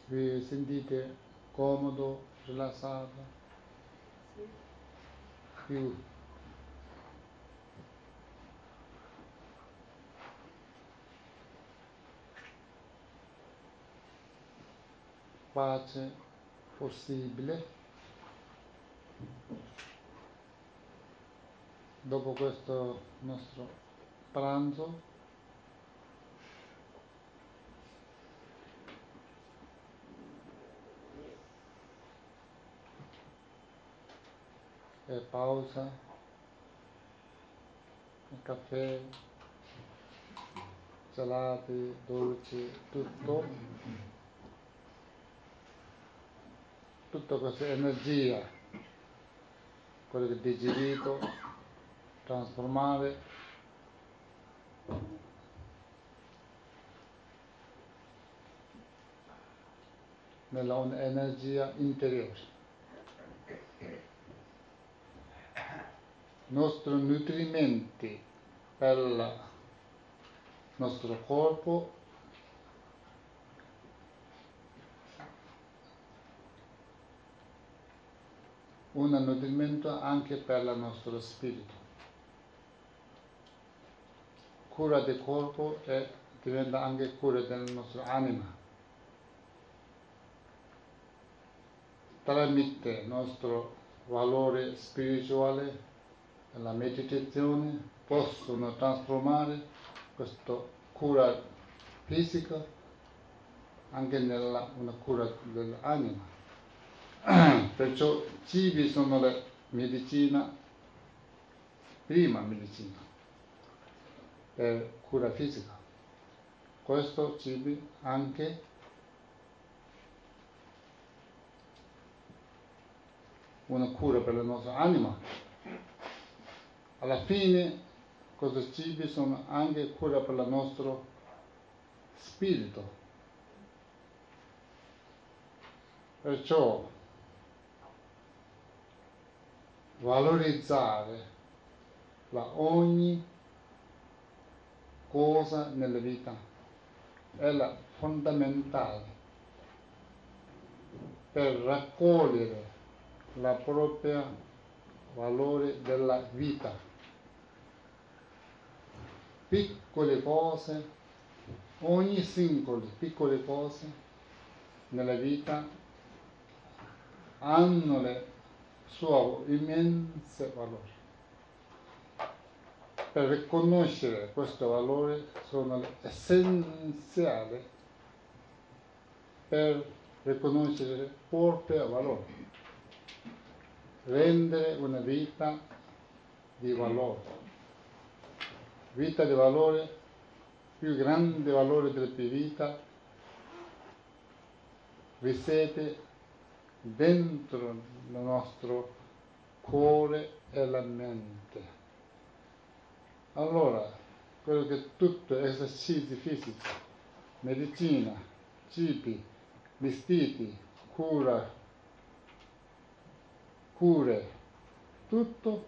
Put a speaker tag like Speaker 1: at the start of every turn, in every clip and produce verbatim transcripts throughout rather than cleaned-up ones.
Speaker 1: vi sentite comodo, rilassato,
Speaker 2: Sì.
Speaker 1: più pace possibile. Dopo questo nostro pranzo e pausa, caffè, gelati, dolci, tutto, tutta questa energia, quello che è digerito, trasformare nella un'energia interiore. Nostri nutrimenti per il nostro corpo un nutrimento anche per il nostro spirito. Cura del corpo e diventa anche cura della nostra anima. Tramite il nostro valore spirituale e la meditazione possono trasformare questa cura fisica anche nella una cura dell'anima. Perciò cibi sono la medicina, prima medicina per cura fisica. Questo cibi anche una cura per la nostra anima. Alla fine questi cibi sono anche cura per il nostro spirito. Perciò valorizzare la ogni cosa nella vita è la fondamentale per raccogliere la propria valore della vita. Piccole cose, ogni singole piccole cose nella vita hanno il suo immenso valore. Per riconoscere questo valore sono essenziali per riconoscere il proprio valore, rendere una vita di valore, vita di valore, più grande valore della tua vita risiede dentro il nostro cuore e la mente. Allora, quello che tutto esercizi fisici, medicina, cibi, vestiti, cura, cure, tutto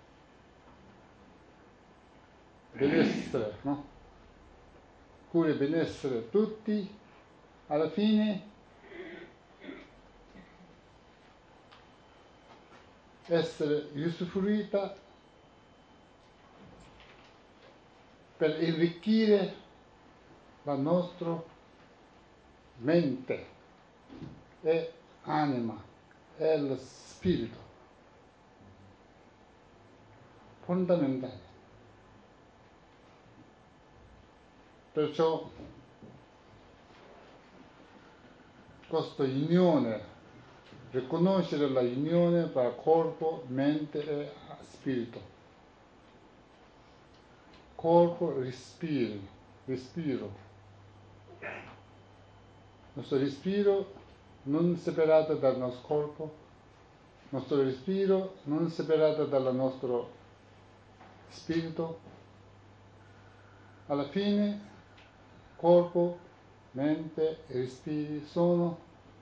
Speaker 1: benessere, no? Cure e benessere tutti, alla fine essere usufruita per arricchire la nostra mente e anima e lo spirito. Fondamentale. Perciò questa unione, riconoscere la unione tra corpo, mente e spirito. Corpo, respiro, respiro. Il nostro respiro non separato dal nostro corpo, il nostro respiro non separato dal nostro spirito. Alla fine, corpo, mente e respiri sono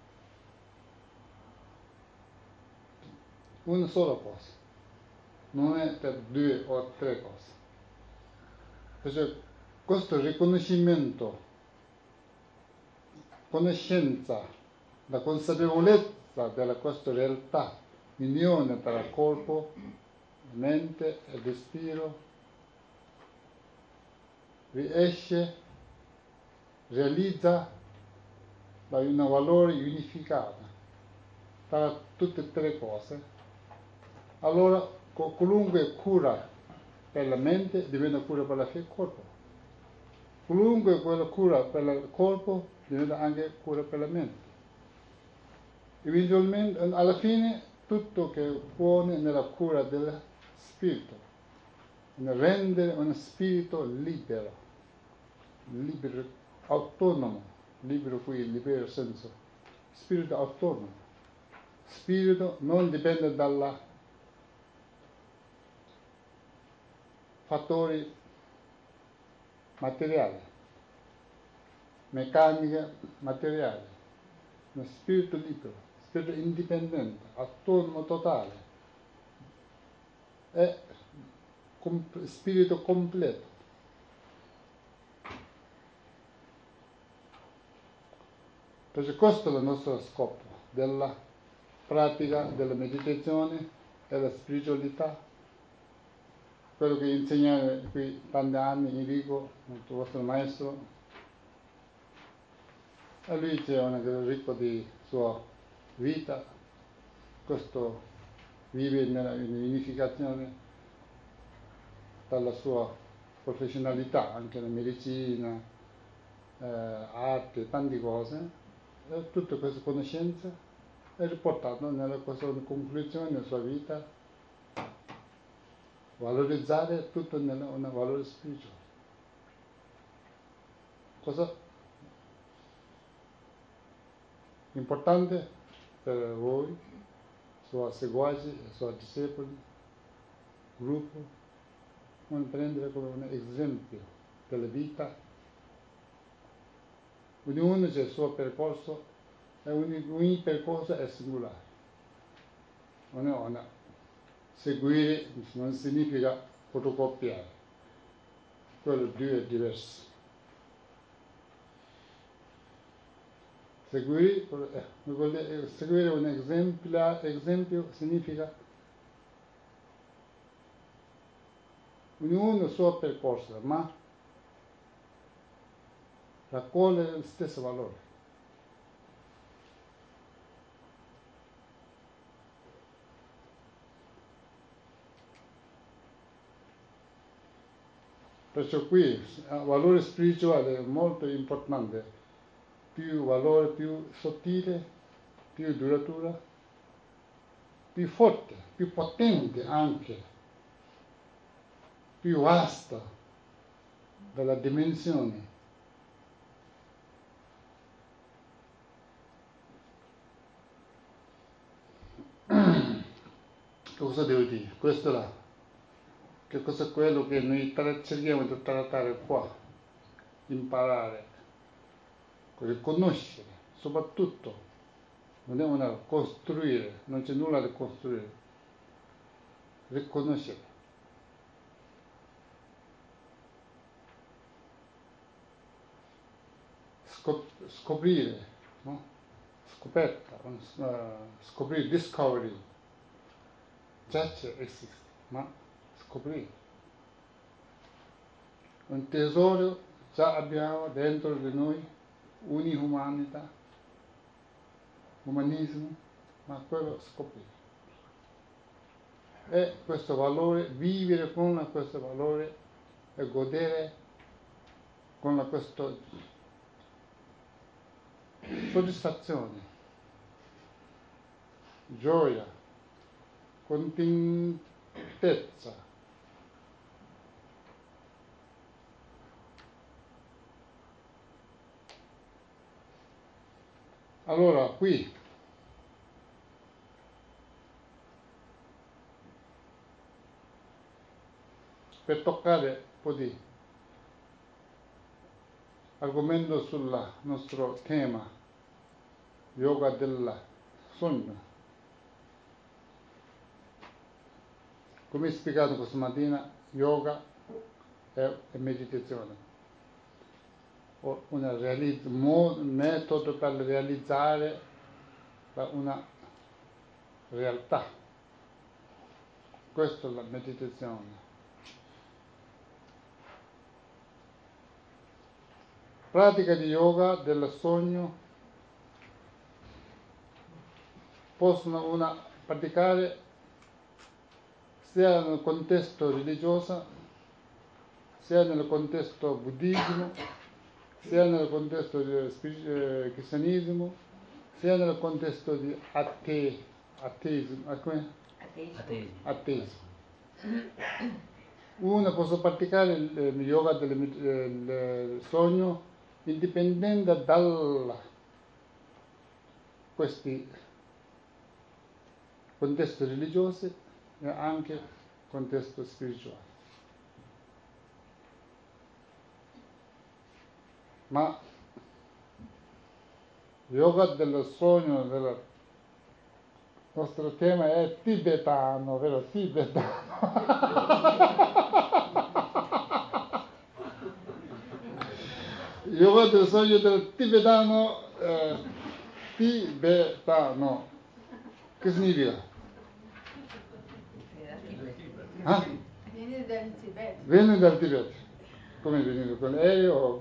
Speaker 1: una sola cosa, non è per due o tre cose. Perciò questo riconoscimento, conoscenza La consapevolezza della questa realtà, l'unione tra corpo, mente e respiro, riesce, realizza un valore unificato tra tutte e tre le cose. Allora qualunque cura per la mente diventa cura per il corpo. Qualunque cura per il corpo diventa anche cura per la mente. Eventualmente, alla fine, tutto che pone nella cura del spirito, nel rendere uno spirito libero, libero, autonomo, libero qui, libero senso, spirito autonomo. Spirito non dipende dalla fattori materiali, meccanica materiale, uno spirito libero, spirito indipendente, autonomo totale, è comp- spirito completo. Perché questo è il nostro scopo della pratica della meditazione e della spiritualità. Quello che insegna qui tanti anni Enrico, il vostro maestro, e lui c'è un ricco di sua vita, questo vive nella unificazione dalla sua professionalità, anche la medicina, eh, arte, tante cose, e tutte queste conoscenze è riportato nella questa conclusione della sua vita, valorizzare tutto nel un valore spirituale. Cosa importante per voi, suoi seguaci, suoi discepoli, gruppo, non prendere come un esempio della vita. Ognuno c'è il suo percorso e ogni, ogni percorso è singolare. Non è una, seguire non significa fotocopiare, quello due è diverso. Seguire, eh, seguire un esempio, esempio significa ognuno il suo percorso, ma raccoglie lo stesso valore. Perciò qui il valore spirituale è molto importante, più valore, più sottile, più duratura, più forte, più potente anche, più vasta della dimensione. Cosa devo dire? Questo là. Che cosa è quello che noi cerchiamo di trattare qua? Imparare, riconoscere, soprattutto, non è una costruire, non c'è nulla da costruire, riconoscere. Scop- scoprire, no? Scoperta, uh, scoprire, discovery, già esiste, ma scoprire. Un tesoro già abbiamo dentro di noi, un'umanità, umanismo, ma quello scoprire. E questo valore, vivere con questo valore e godere con questa soddisfazione, gioia, contentezza. Allora, qui per toccare un po' di argomento sul nostro tema, yoga del sonno. Come spiegato questa mattina, yoga è meditazione, un metodo per realizzare da una realtà. Questa è la meditazione. Pratica di yoga del sogno possono una praticare sia nel contesto religioso, sia nel contesto buddismo, sia nel contesto di eh, cristianesimo, sia nel contesto di ate, ateismo. Ateismo. Ateismo. Uno può praticare il, il yoga del il sogno indipendente da questi contesti religiosi e anche contesto spirituale. Ma yoga del sogno, del nostro tema è tibetano, vero? Tibetano. Yoga del sogno del tibetano, eh, tibetano. Che significa? Ah?
Speaker 2: Viene dal Tibet.
Speaker 1: Viene dal Tibet. Come venire con l'aereo?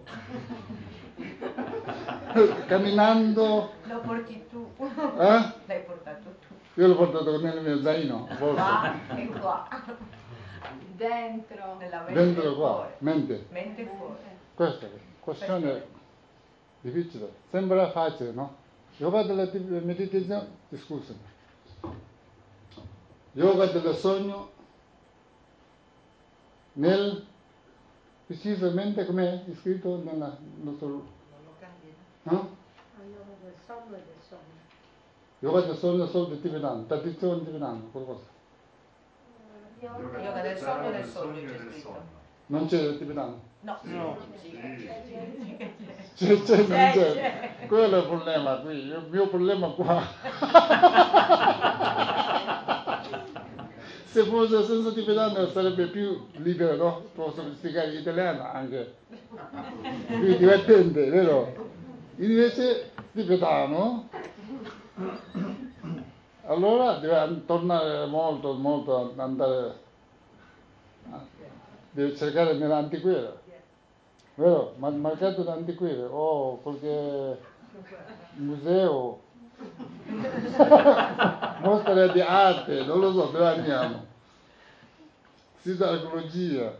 Speaker 1: Camminando?
Speaker 3: Lo porti tu.
Speaker 1: Eh?
Speaker 3: L'hai portato tu.
Speaker 1: Io l'ho portato nel mio zaino.
Speaker 3: Qua e qua.
Speaker 2: Dentro.
Speaker 3: Nella mente
Speaker 1: Dentro qua,
Speaker 3: fuori.
Speaker 1: mente.
Speaker 3: Mente fuori.
Speaker 1: Questa è la questione difficile. Sembra facile, no? Yoga della meditazione, scusami. Yoga del sogno nel precisamente come è scritto nel nostro eh?
Speaker 4: Yoga del sonno e del sogno.
Speaker 1: Yoga del sogno solo di tibetano, tradizione tibetana, qualcosa.
Speaker 3: Yoga del sonno e del sogno c'è scritto.
Speaker 1: Non c'è il tibetano?
Speaker 3: No,
Speaker 5: No.
Speaker 3: sì.
Speaker 1: C'è, c'è, non
Speaker 3: C'è,
Speaker 1: c'è.
Speaker 3: c'è.
Speaker 1: Quello è il problema qui, il mio problema qua. Se fosse senza tibetano sarebbe più libero, no? Posso spiegare italiano anche. Più divertente, vero? Invece tibetano, allora deve tornare molto, molto, andare, deve cercare nell'antiquità, vero? Ma il mercato dell'antiquità, o qualche museo, mostra di arte, non lo so, dove andiamo? Sito archeologia,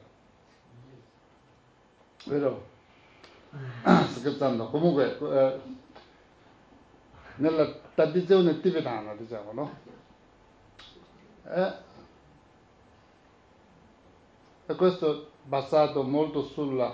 Speaker 1: vero? Scherzando, comunque eh, nella tradizione tibetana, diciamo, no? Eh, e questo è basato molto sulla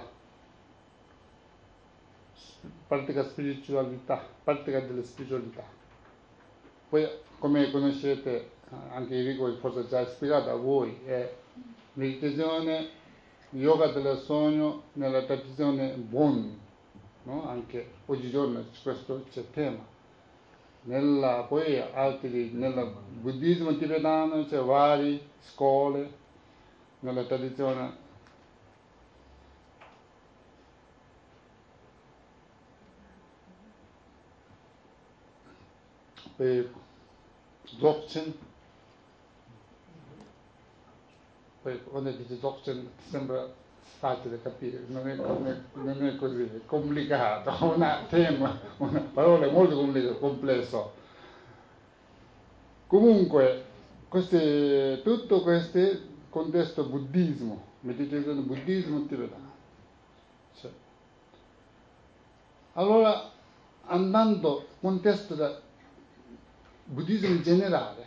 Speaker 1: pratica spiritualità, pratica della spiritualità. Poi, come conoscete, anche Enrico forse già spiegato a voi, è meditazione, yoga del sogno nella tradizione Bon, no? Anche oggigiorno questo c'è tema. Nella, poi altri, nel buddismo tibetano c'è varie scuole, nella tradizione poi Dzogchen, poi quando dice Dzogchen sembra facile capire, non è, non è, non è così, è complicato, un tema, una parola molto complicata, complesso. Comunque, queste, tutto questo contesto buddismo, meditazione buddismo tibetano. Cioè, allora, andando al contesto del buddismo in generale,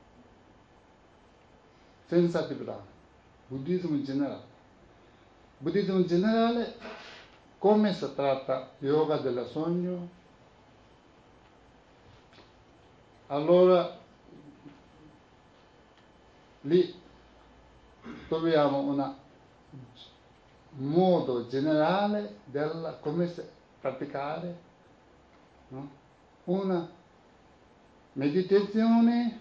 Speaker 1: senza tibetano, buddismo in generale. Buddismo in generale, come si tratta yoga del sogno? Allora, lì troviamo un modo generale del come praticare, no? Una meditazione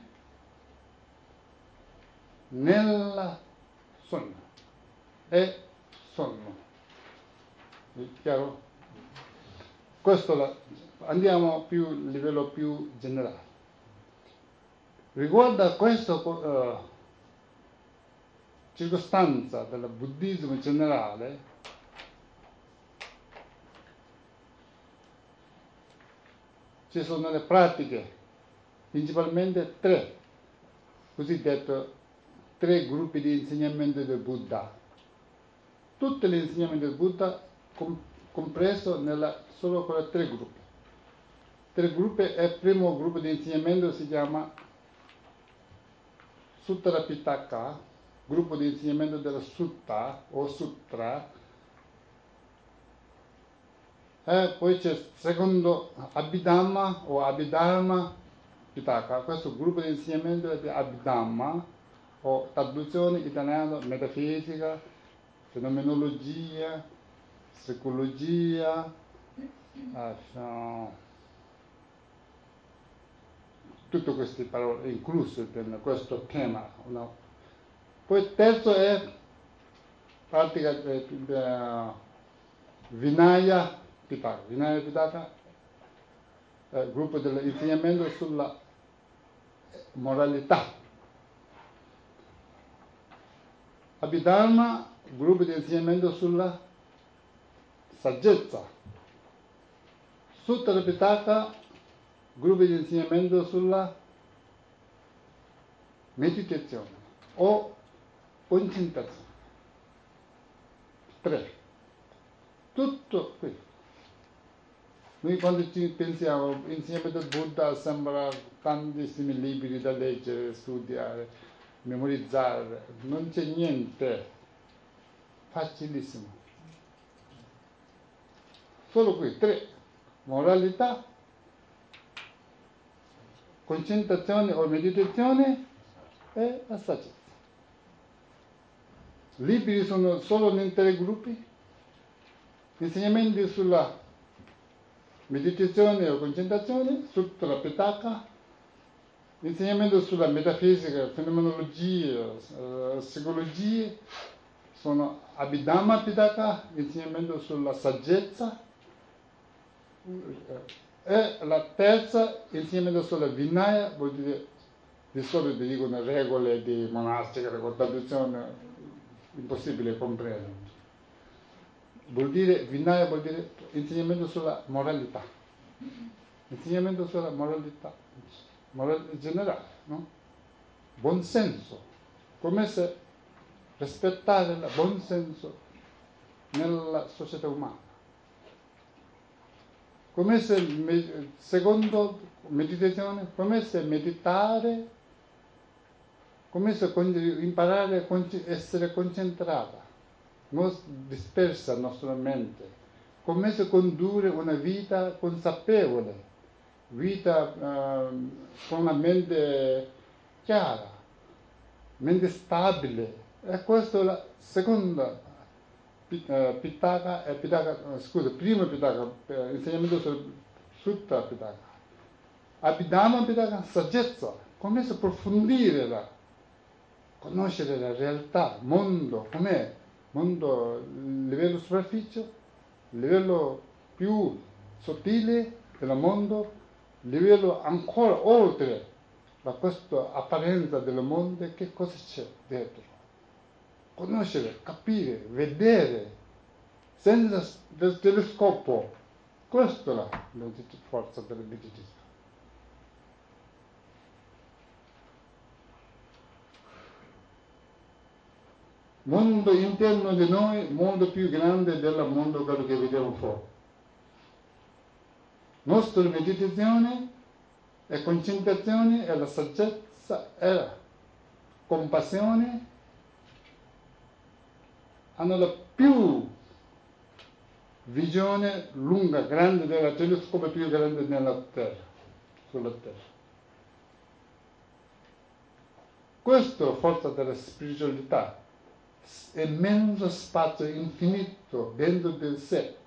Speaker 1: nel sonno e sonno. È chiaro? Questo la, andiamo più a livello più generale. Riguardo a questa uh, circostanza del buddismo in generale, ci sono le pratiche, principalmente tre, cosiddette tre gruppi di insegnamento del Buddha. Tutti gli insegnamenti del Buddha com- compreso nella, solo quelle tre gruppi. Tre gruppi, e il primo gruppo di insegnamento si chiama Sutta Pitaka, gruppo di insegnamento della Sutta o Sutra, e poi c'è il secondo Abhidhamma o Abhidharma Pitaka, questo gruppo di insegnamento è di Abhidhamma, o traduzione italiana, metafisica, fenomenologia, psicologia, uh, tutte queste parole incluse in questo tema. No? Poi il terzo è pratica eh, eh, Vinaya Pitaka. Vinaya Pitaka è il gruppo dell'insegnamento sulla moralità. Abhidharma, gruppo di insegnamento sulla saggezza. Sutta Pitaka, gruppo di insegnamento sulla meditazione o concentrazione. Tre. Tutto qui. Noi quando ci pensiamo, insieme al Buddha sembra tantissimi libri da leggere, studiare, memorizzare, non c'è niente, facilissimo. Solo qui, tre, moralità, concentrazione o meditazione e la saggezza. Libri sono solo in tre gruppi, insegnamenti sulla meditazione o concentrazione, Sutta Pitaka, insegnamento sulla metafisica, fenomenologia, uh, psicologia, sono Abhidhamma Pitaka, insegnamento sulla saggezza, e la terza, insegnamento sulla Vinaya, vuol dire, di solito dicono regole di monastica, con traduzione impossibile comprendere. Vuol dire, Vinaya vuol dire insegnamento sulla moralità, insegnamento sulla moralità, moralità generale, no? Buon senso, come se rispettare il buon senso nella società umana. Come se, secondo meditazione, come se meditare, come se imparare a essere concentrata, non dispersa la nostra mente, come se condurre una vita consapevole, vita uh, con una mente chiara, mente stabile. E questa è la seconda uh, Pitaka, eh, Pitaka uh, scusa, primo Pitaka, uh, insegnamento sul Sutta Pitaka. Abhidhamma Pitaka, saggezza, come se approfondire la, conoscere la realtà, il mondo, com'è, mondo, livello superficie, livello più sottile del mondo, livello ancora oltre da questa apparenza del mondo, che cosa c'è dietro. Conoscere, capire, vedere, senza del telescopio. Questa è la forza del meditazione. Mondo interno di noi, mondo più grande del mondo quello che vediamo fuori. Nostra meditazione e concentrazione e la saggezza e la compassione hanno la più visione lunga, grande della telescopio più grande nella Terra, sulla Terra. Questa forza della spiritualità, immenso spazio infinito dentro di sé,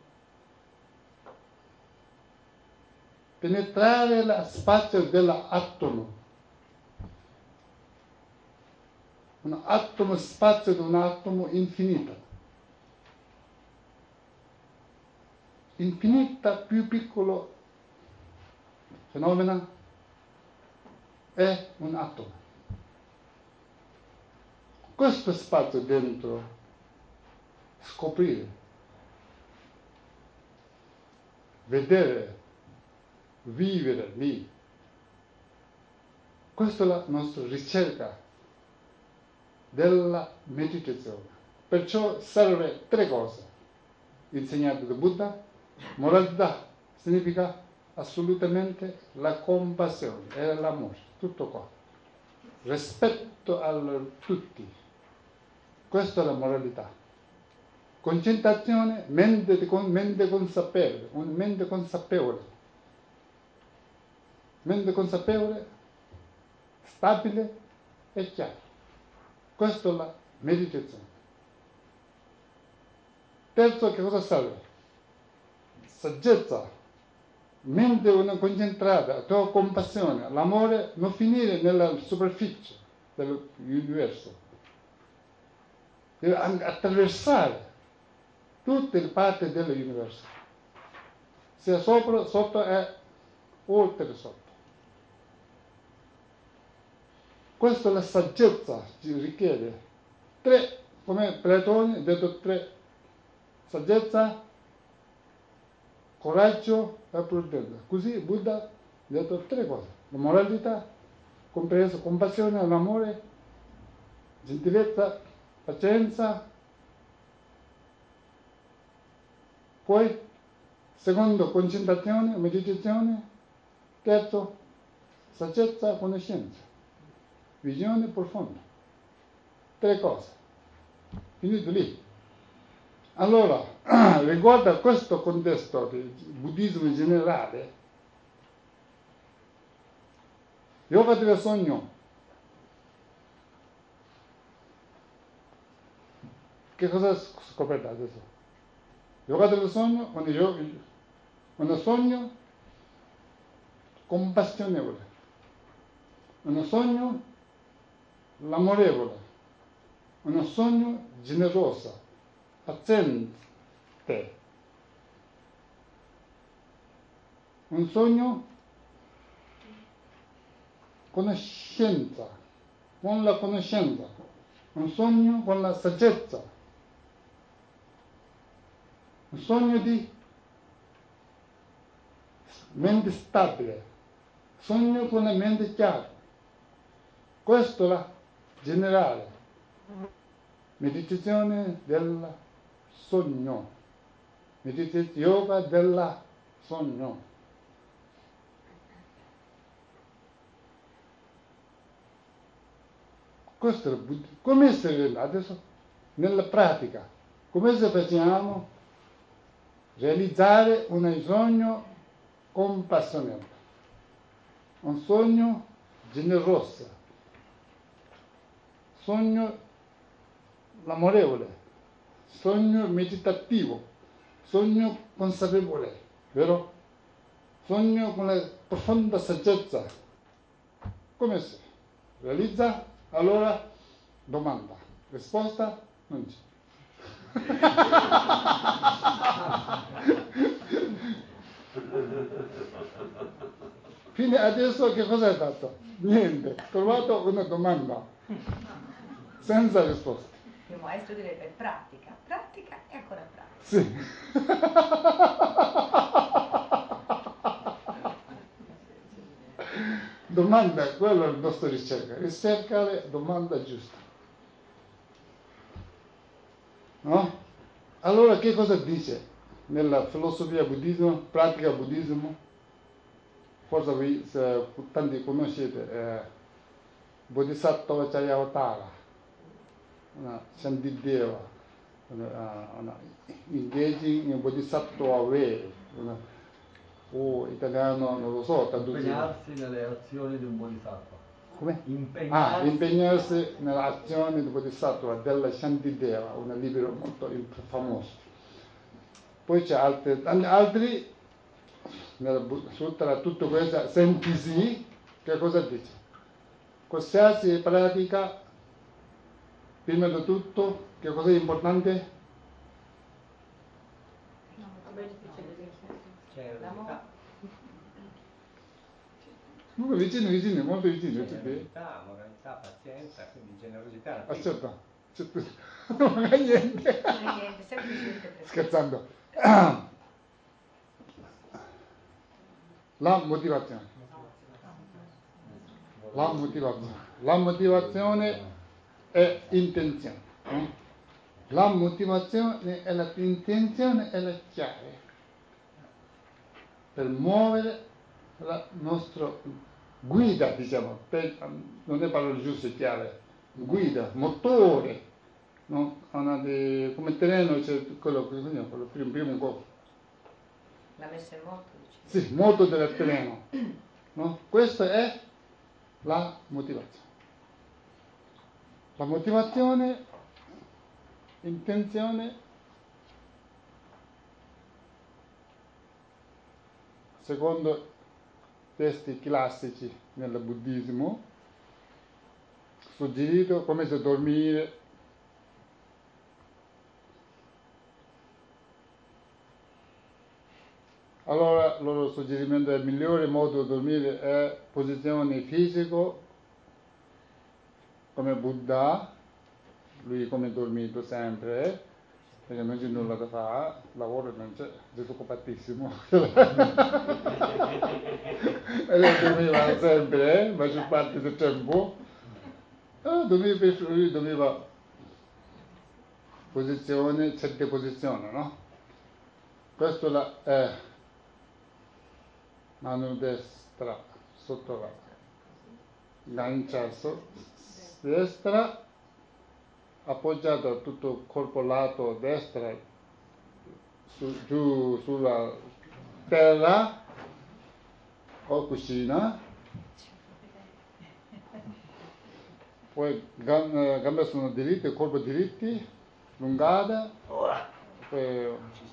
Speaker 1: penetrare lo spazio dell'atomo, un atomo, spazio di un atomo infinito, infinita più piccolo fenomeno, è un atomo. Questo spazio dentro, scoprire, vedere, vivere lì, questa è la nostra ricerca della meditazione. Perciò serve tre cose insegnate da Buddha. Moralità significa assolutamente la compassione e l'amore, tutto qua. Rispetto a tutti. Questa è la moralità. Concentrazione, mente, mente consapevole, un mente consapevole. Mente consapevole, stabile e chiara. Questa è la meditazione. Terzo, che cosa serve? Saggezza, mente una concentrata, tua compassione, l'amore non finire nella superficie dell'universo. Deve attraversare tutte le parti dell'universo, sia sopra, sotto e oltre sotto. Questa è la saggezza, ci richiede tre, come Platone ha detto tre, saggezza, coraggio e prudenza. Così Buddha ha detto tre cose: la moralità, compreso compassione, l'amore, gentilezza, pazienza. Poi, secondo, concentrazione, meditazione. Terzo, saggezza, conoscenza, visione profonda. Tre cose. Finito lì. Allora, riguardo a questo contesto del buddismo in generale, yoga del sogno, che cosa scoprirete adesso? Yoga del sogno, un sogno compassionevole, un sogno l'amorevole, un sogno generoso, paziente, un sogno conoscenza, con la conoscenza, un sogno con la saggezza, un sogno di mente stabile, sogno con la mente chiara. Questo è la generale meditazione del sogno, meditazione yoga del sogno. Questo è il buddismo. Come si adesso nella pratica? Come se facciamo realizzare un sogno compassionevole, un sogno generoso, sogno amorevole, sogno meditativo, sogno consapevole, vero? Sogno con la profonda saggezza. Come si realizza? Allora, domanda, risposta non c'è. Fino adesso che cosa hai fatto? Niente, ho trovato una domanda senza risposta.
Speaker 3: Il maestro direbbe pratica, pratica e ancora pratica.
Speaker 1: Sì. Domanda, quella è la nostra ricerca, ricercare domanda giusta. No? Allora che cosa dice nella filosofia buddismo, pratica buddismo? Forse voi se, tanti conoscete eh, Bodhisattva Charyavatara, una Shantideva, una, una engaging in Bodhisattva way, una, o italiano non lo so,
Speaker 5: impegnarsi nelle azioni di un bodhisattva.
Speaker 1: Come?
Speaker 5: Impegnarsi,
Speaker 1: Ah, impegnarsi nelle azioni di Bodhisattva della Shantideva, un libro molto famoso. Poi c'è altri, altri nella Sutra, tutto questo, sentisi, che cosa dice? Qualsiasi pratica, prima di tutto, che cosa è importante? Comunque vicino, vicino, molto vicino.
Speaker 6: Generosità, moralità, pazienza, quindi generosità.
Speaker 1: Aspetta, non è niente.
Speaker 3: Non è niente, semplicemente per
Speaker 1: Scherzando. La motivazione. La motivazione. La motivazione è intenzione. eh? La motivazione e l'intenzione è la chiave per muovere la nostra guida, diciamo, per, non è parola giusta e chiave, guida, motore, no? Una di, come terreno c'è quello, quello primo, primo co-
Speaker 3: la messa in moto, dice.
Speaker 1: sì, moto del terreno, no? Questa è la motivazione. La motivazione, intenzione, secondo testi classici nel buddismo, suggerito come se dormire, allora il loro suggerimento è il migliore modo di dormire è posizione fisico come Buddha, lui come dormito sempre, eh? Perché non c'è nulla da fare, lavoro non c'è, disoccupatissimo. E lui dormiva sempre, eh? Maggior parte del tempo. E dormiva, lui dormiva posizione, certe posizioni, no? Questo la, è mano destra sotto la gancia so, destra, appoggiato tutto il corpo lato destra su, giù sulla terra o cucina, poi gambe, gambe sono diritte, corpo diritti, lungate, poi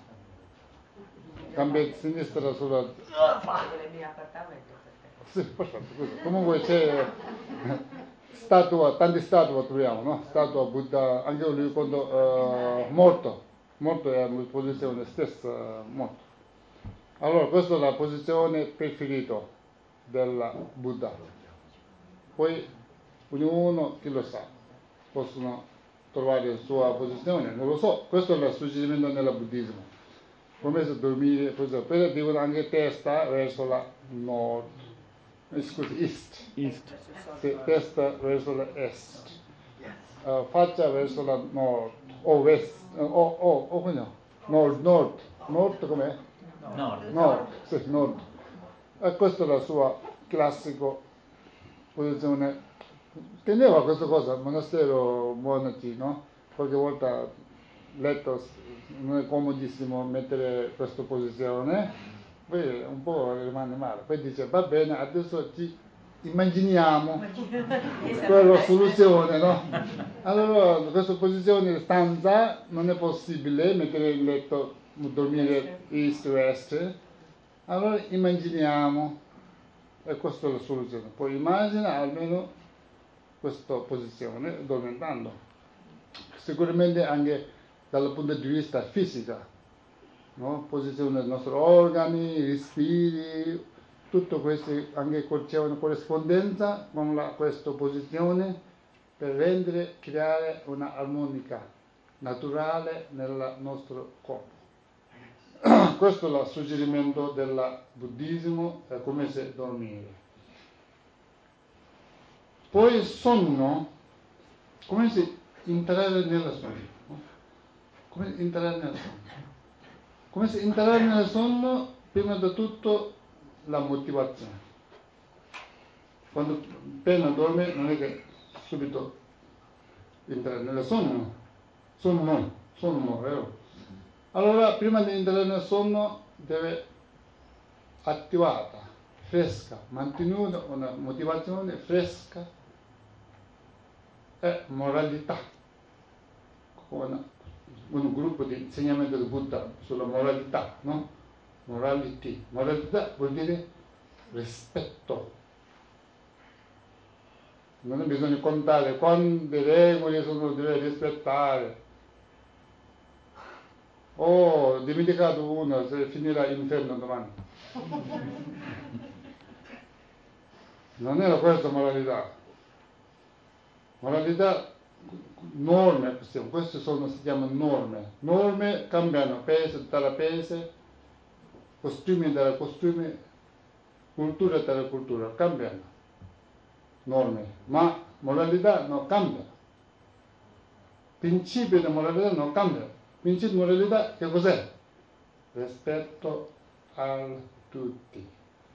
Speaker 1: gambe sinistra sulla...
Speaker 3: Nel mio appartamento per te.
Speaker 1: Sì, perfetto, così. Comunque c'è statua, tante statue troviamo, no? Statua Buddha, anche lui quando uh, morto, morto è una posizione stessa, morto. Allora, questa è la posizione preferita del Buddha. Poi ognuno chi lo sa, possono trovare la sua posizione, non lo so, questo è il suggerimento nel buddismo. Come se dormire, però dicono anche testa verso la nord, eh, scusi, east,
Speaker 5: East.
Speaker 1: sì, testa verso la est, uh, faccia verso la nord, o west, o, o, o come no? Nord, nord, nord com'è?
Speaker 6: Nord.
Speaker 1: Nord, sì, nord. E questa è la sua classica posizione. Teneva questa cosa al monastero monaci, no? Qualche volta letto, non è comodissimo mettere questa posizione, poi un po' rimane male. Poi dice, va bene, adesso ci immaginiamo quella soluzione, no? Allora, questa posizione di stanza non è possibile mettere il letto, dormire east-west. Allora immaginiamo, e questa è la soluzione. Poi immagina almeno questa posizione addormentando. Sicuramente anche dal punto di vista fisico, no? Posizione dei nostri organi, respiri, tutto questo anche c'è una corrispondenza con la, questa posizione per rendere, creare una armonica naturale nel nostro corpo. Questo è il suggerimento del buddismo, è come se dormire. Poi il sonno, come se entrare nel sonno. Come entrare nel sonno? Come se entrare nel sonno, prima di tutto la motivazione. Quando appena dorme non è che subito entra nel sonno, sonno, sonno, vero? Allora prima di entrare nel sonno deve attivata, fresca, mantenuta una motivazione fresca e moralità, con un gruppo di insegnamento del Buddha sulla moralità, no? Morality. Moralità vuol dire rispetto. Non bisogna contare quante regole sono deve rispettare. Oh, dimenticato una, se finirà l'inferno domani. Non era questa moralità. Moralità, norme, queste sono, si chiamano norme. Norme cambiano paese dalla paese, costumi dalla costume, cultura dalla cultura, cambiano. Norme, ma moralità non cambia. Principio di moralità non cambia. Principio di moralità che cos'è? Rispetto a tutti.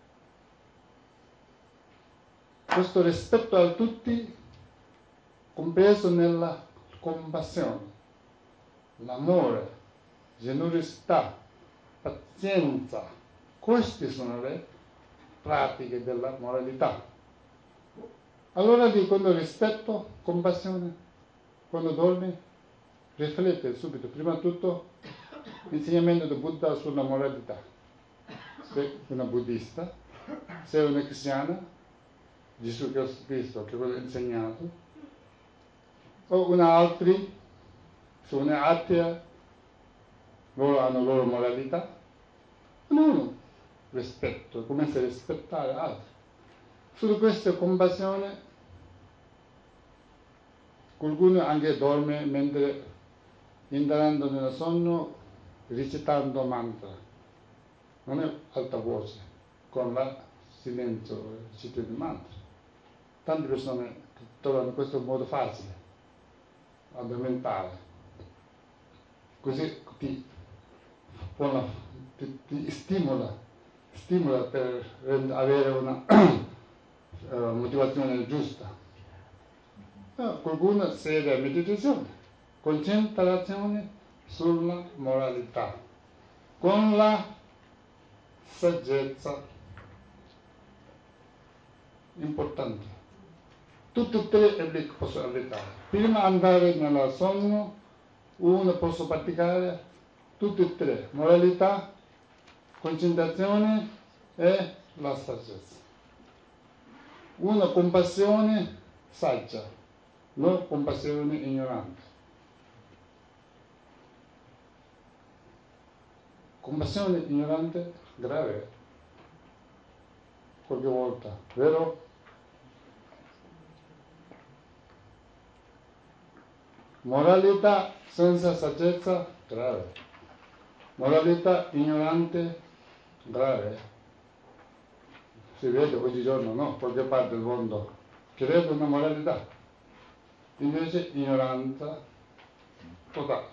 Speaker 1: Questo rispetto a tutti compreso nella compassione, l'amore, generosità, pazienza. Queste sono le pratiche della moralità. Allora lì quando rispetto, compassione, quando dormi, riflette subito, prima di tutto, l'insegnamento del Buddha sulla moralità. Se una buddista, se una cristiana, Gesù Cristo che cosa ha insegnato, o una altri, se una è atea, loro hanno la loro moralità, ognuno rispetto, comincia a rispettare altri. Su questa compassione, qualcuno anche dorme mentre entrando nel sonno recitando mantra, non è alta voce, con la silenzio recita di mantra. Tante persone trovano questo modo facile, addormentare, così ti, ti, ti stimola, stimola per avere una uh, motivazione giusta. Uh, qualcuno segue la meditazione, concentrazione sulla moralità, con la saggezza importante. Tutte e tre le posso evitare. Prima di andare nel sonno, uno posso praticare tutte e tre, moralità, concentrazione e la saggezza. Una compassione saggia, non compassione ignorante. Compassione ignorante grave, qualche volta, vero? Moralità senza saggezza grave. Moralità ignorante grave. Si vede oggigiorno, no? Qualche parte del mondo crede una moralità, invece ignoranza totale.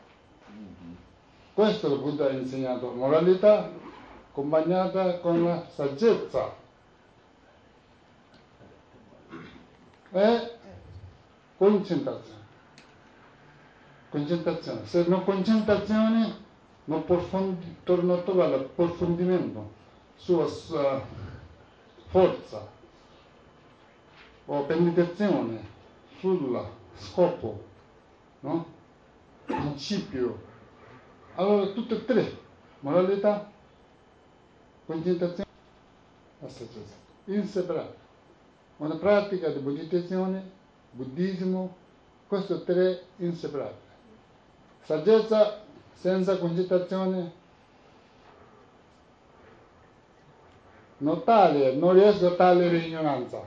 Speaker 1: Questo il Buddha ha insegnato, moralità accompagnata con la saggezza e concentrazione. Concentrazione. Se non concentrazione, non profondi, torno a trovare l'approfondimento sulla sua forza o penetrazione sul scopo, no? Principio. Allora tutte e tre, moralità, concentrazione e saggezza, inseparabili. Una pratica di meditazione, buddismo, queste tre inseparabili. Saggezza senza concentrazione non tale, non riesco a togliere l'ignoranza.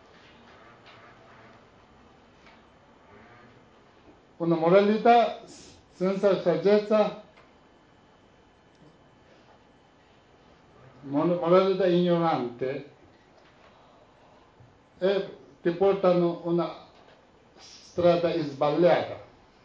Speaker 1: Una moralità senza saggezza, moralità ignorante, e ti portano una strada sbagliata.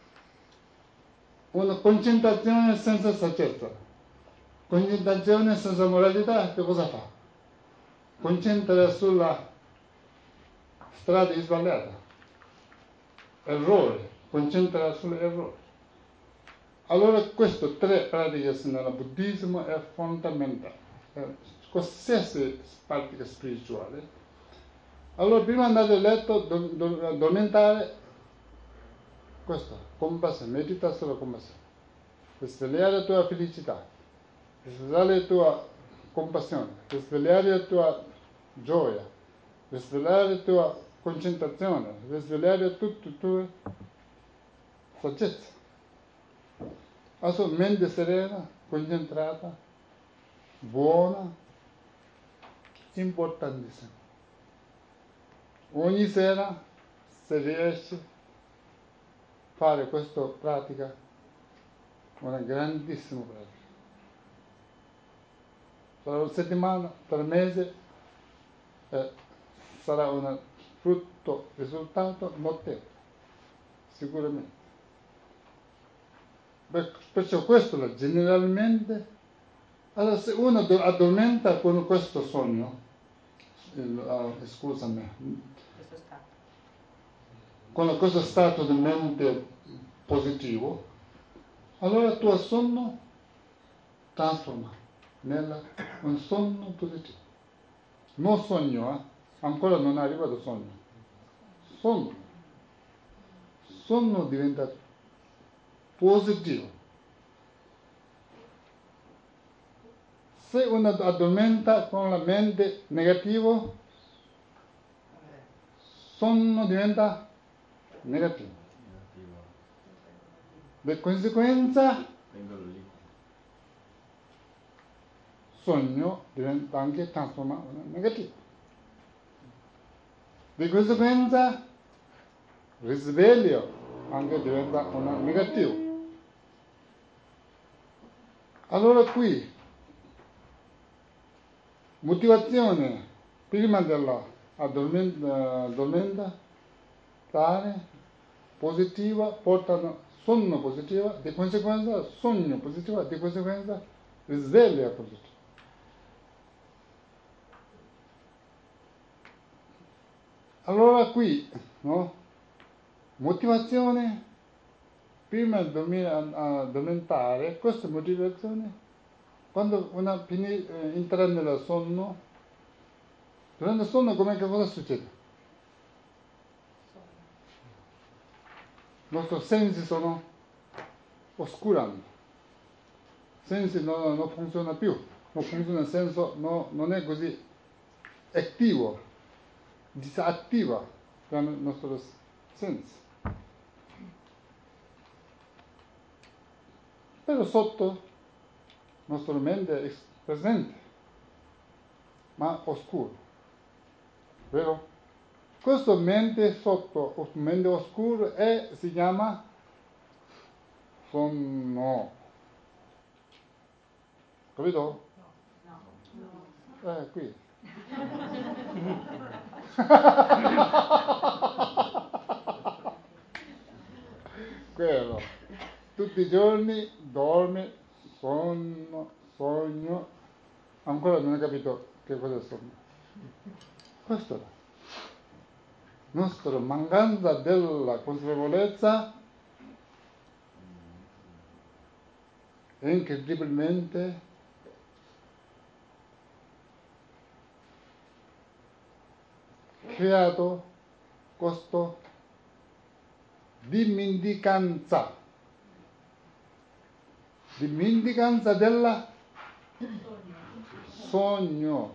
Speaker 1: Una concentrazione senza saggezza, concentrazione senza moralità, che cosa fa? Concentra sulla strada sbagliata, errore, concentra sull'errore. Allora queste tre pratiche nel buddismo è fondamentale, eh, qualsiasi pratica spirituale. Allora prima di andare a letto, do, do, addormentare, questo, compassione, medita sulla compassione, risvegliare la tua felicità, risvegliare la tua compassione, risvegliare la tua gioia, risvegliare la tua concentrazione, risvegliare tutte le tue saggezza. Adesso mente serena, concentrata, buona, importantissima. ogni sera, se riesci a fare questa pratica, una grandissima pratica. Sarà una settimana, tre mesi, eh, sarà un frutto, risultato notevole, sicuramente. Per- Perciò questo è generalmente, allora se uno do- addormenta con questo sogno, il- ah, scusami,
Speaker 3: Questo stato.
Speaker 1: con questo stato di mente positivo, allora il tuo sonno trasforma in un sonno positivo. Non sogno, eh? Ancora non è arrivato sogno. Sonno. Sonno diventa positivo. Se uno addormenta con la mente negativa, sonno diventa negativo.
Speaker 5: Negativo.
Speaker 1: Di conseguenza,
Speaker 5: Vengono lì.
Speaker 1: sogno diventa anche trasformato in negativo. Di conseguenza, risveglio anche diventa un negativo. Allora qui, motivazione prima della addormenta, tale, positiva, portano sonno positivo, di conseguenza sogno positivo, di conseguenza risveglio positivo. Allora qui, no? Motivazione prima di dormire, a addormentare, questa motivazione, quando uno finisce, eh, entra nel sonno, durante il sonno come che cosa succede? I nostri sensi sono oscurando, sensi non, non funziona più, non funziona nel senso, no, non è così attivo, disattiva con i nostri sensi. Però sotto la nostra mente è presente, ma oscuro, vero? Questo mente sotto, mente oscuro, è, si chiama sonno. Capito?
Speaker 3: No.
Speaker 1: Eh, qui. Quello. Tutti i giorni dormi, sonno, sogno. Ancora non hai capito che cosa è sonno. Questo è. Nostra mancanza della consapevolezza è incredibilmente creato questo dimenticanza, dimenticanza della sogno,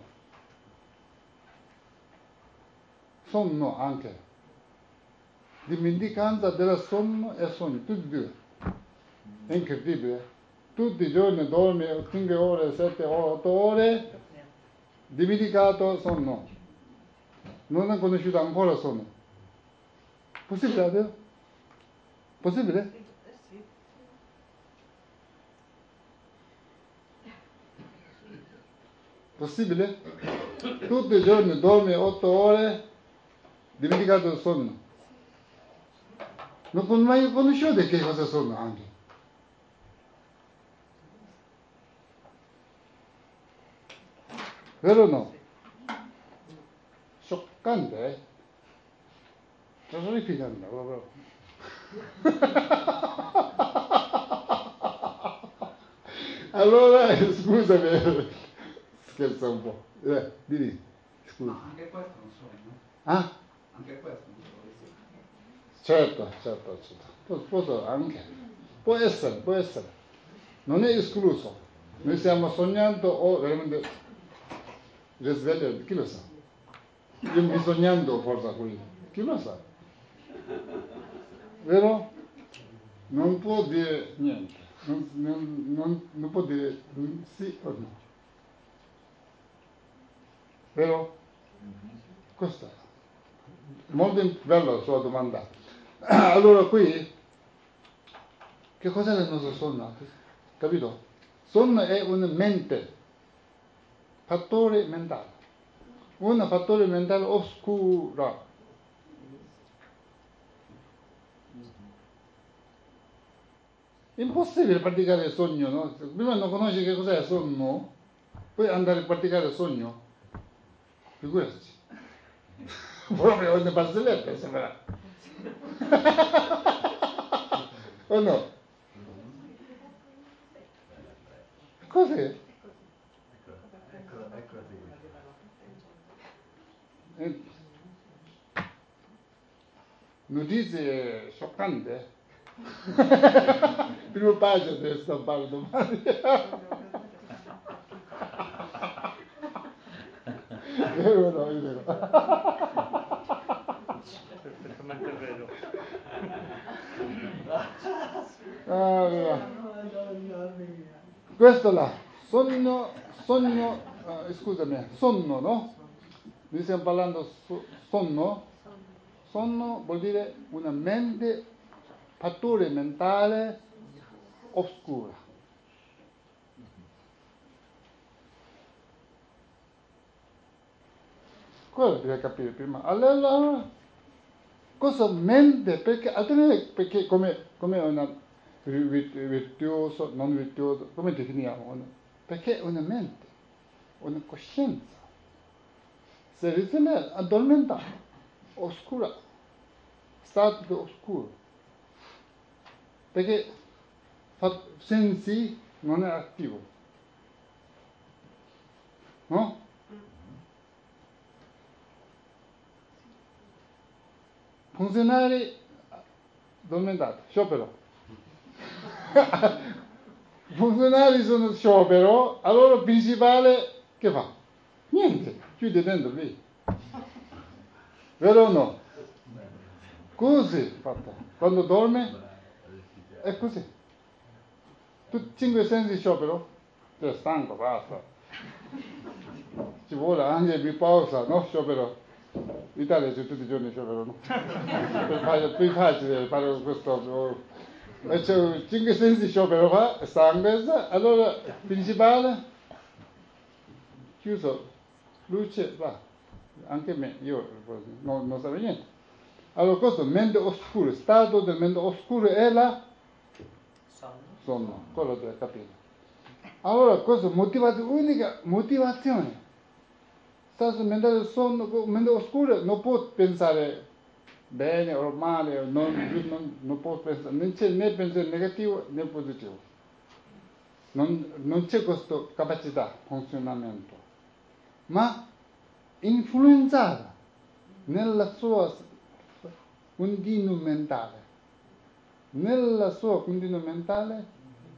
Speaker 1: sonno anche, dimenticanza del sonno e sogno, tutti e due, è incredibile, tutti i giorni dormi cinque ore, sette ore, otto ore, dimenticato sonno, non hai conosciuto ancora sonno, possibile adesso? Possibile?
Speaker 3: Eh sì.
Speaker 1: Possibile? Tutti i giorni dormi otto ore, dimenticato il sonno. Non mai conosciuto che cosa sono anche. Vero o no? Scioccante, eh? Terrificante, proprio. Allora, scusami, scherzo un po'. Eh, dimmi, scusa.
Speaker 7: Ma anche questo è un sogno?
Speaker 1: Ah?
Speaker 7: Anche questo è un sogno?
Speaker 1: Certo, certo, certo. Posso, posso anche. Può essere, può essere. Non è escluso. Noi stiamo sognando o veramente risveglio, chi lo sa? Io mi sognando forse quello. Chi lo sa? Vero? Non può dire niente. Non, non, non, non può dire sì o no. Vero? Questo è. molto bella la sua domanda. Allora qui, che cos'è il nostro sonno? Capito? Sonno è una mente, fattore mentale. Un fattore mentale oscuro. Impossibile praticare il sogno, no? Prima non conosci che cos'è il sonno, poi andare a praticare il sogno. Figurati. Proprio una barzelletta sembra. O no? Cos'è?
Speaker 5: Ecco, ecco, ecco sì.
Speaker 1: Eh, Notizie scioccanti. Prima pagina deve stampare domani. Vero o no? È vero.
Speaker 6: Perfettamente vero.
Speaker 1: Ah, vero. Questo là, sogno, sogno, eh, scusami, sonno, no? Noi stiamo parlando so, sonno. Sonno vuol dire una mente, fattore mentale oscura. Quello devi capire prima. Allora, cosa mente? Perché altrimenti, perché come, come una virtuoso, non virtuoso, come definiamo? Una, perché è una mente, una coscienza. Se ritiene addormentata, oscura, stato oscuro. Perché fa, sensi non è attivo. No? Funzionari addormentati, sciopero. Funzionari sono sciopero, allora il principale che fa? Niente, chiude dentro lì. Vero o no? Così fatta. Quando dorme è così. Tutti cinque sensi sciopero? Sei stanco, basta. Ci vuole anche di pausa, no? Sciopero. In Italia c'è tutti i giorni sciopero, no? Per fare più facile fare questo. E c'è cinque sensi sciopero fa, stanchezza, allora il principale, chiuso, luce, va. Anche me, io non, non sapevo niente. Allora questo mente oscura, stato del mente oscuro è la
Speaker 6: Sonno.
Speaker 1: sonno, quello deve capire. Allora questa motivazione, unica motivazione. Stato mentale sonno, mente oscuro non può pensare bene o male, non, non, non può pensare, non c'è né pensiero negativo né positivo. Non, non c'è questa capacità, funzionamento. Ma influenzata nella sua continuum mentale. Nella sua continuum mentale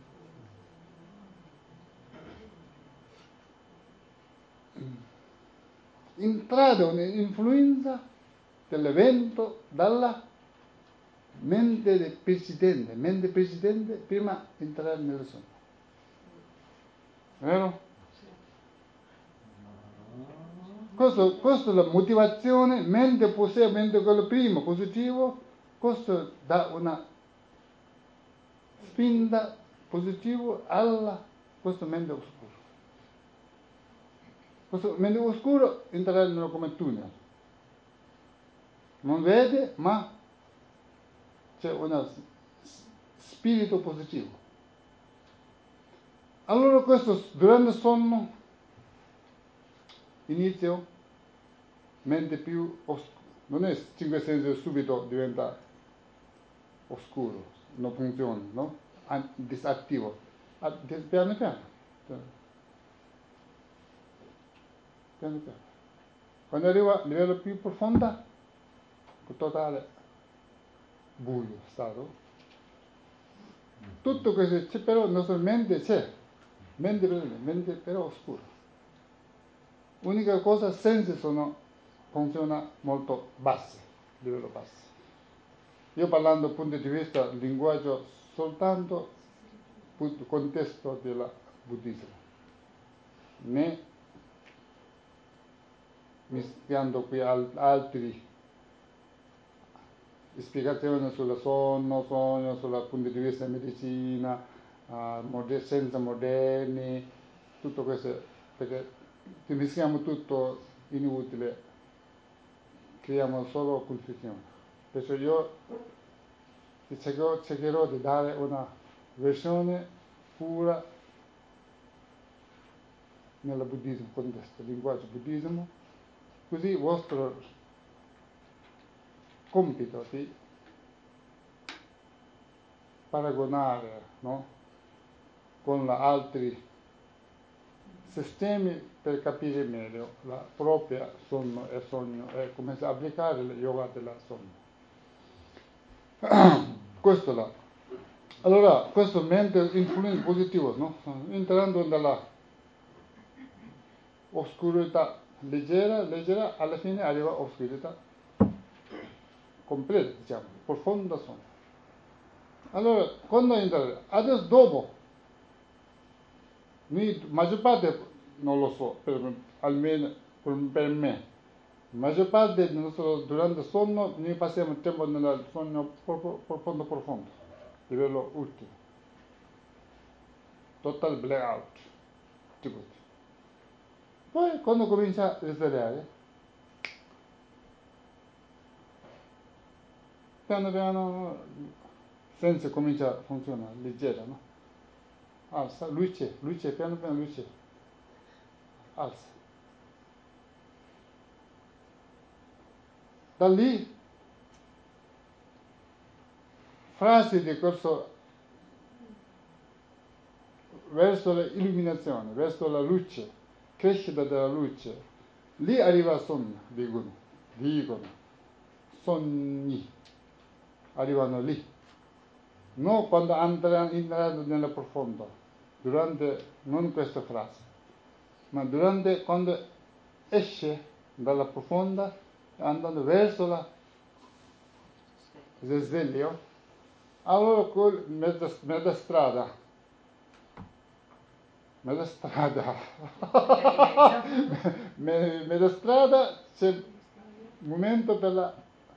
Speaker 1: entrata un'influenza dell'evento dalla mente del presidente, mente presidente prima di entrare nel sonno. Vero? Questo, questa è la motivazione, mente possede mente quello primo, positivo, questo dà una spinta positiva alla questo mente oscuro. Questo mente oscuro entrerà come tunnel. Non vede, ma c'è uno spirito positivo. Allora questo durante il sonno inizio mente più oscura. Non è cinque sensi subito diventa oscuro, non funziona, no? Disattivo. Piano piano. Piano piano. Quando arriva a livello più profondo, totale buio stato. Tutto questo c'è, però la nostra mente c'è, mente, mente però oscura. Unica cosa, sensi sono, funziona molto basso, livello basso. Io parlando dal punto di vista del linguaggio soltanto punto, contesto del buddismo, né mischiando qui al, altri spiegazioni sul sonno, sogno, sul punto di vista della medicina, uh, moder- scienze moderni, tutto questo, perché se mischiamo tutto inutile, creiamo solo confusione. Perciò io cercherò, cercherò di dare una versione pura nel buddismo, contesto, linguaggio buddismo, così il vostro compito di paragonare, no, con altri sistemi per capire meglio la propria sonno e sogno e come applicare il yoga della sonno. Questo là. Allora, questo mente influenza positivo, no? Entrando nella oscurità leggera, leggera, alla fine arriva oscurità completa, diciamo, profonda sonno. Allora, quando entra, adesso dopo, noi, maggior parte, non lo so, per, almeno per, per me, maggior parte del nostro, durante il sonno, noi passiamo tempo nel sogno profondo, profondo, livello ultimo. Total blackout. Tipo. Poi, quando comincia a risvegliare, piano piano, senza comincia a funzionare, leggera, no? Alza, luce, luce, piano piano luce, alza. Da lì, frasi di corso verso l'illuminazione, verso la luce, crescita della luce, lì arriva il sogno, dicono, dicono, sogni, arrivano lì. Non quando entrano nella profonda, durante, non questa frase, ma durante quando esce dalla profonda, andando verso la risveglio, allora quel mezza, mezza strada, mezza strada, mezza strada c'è il momento della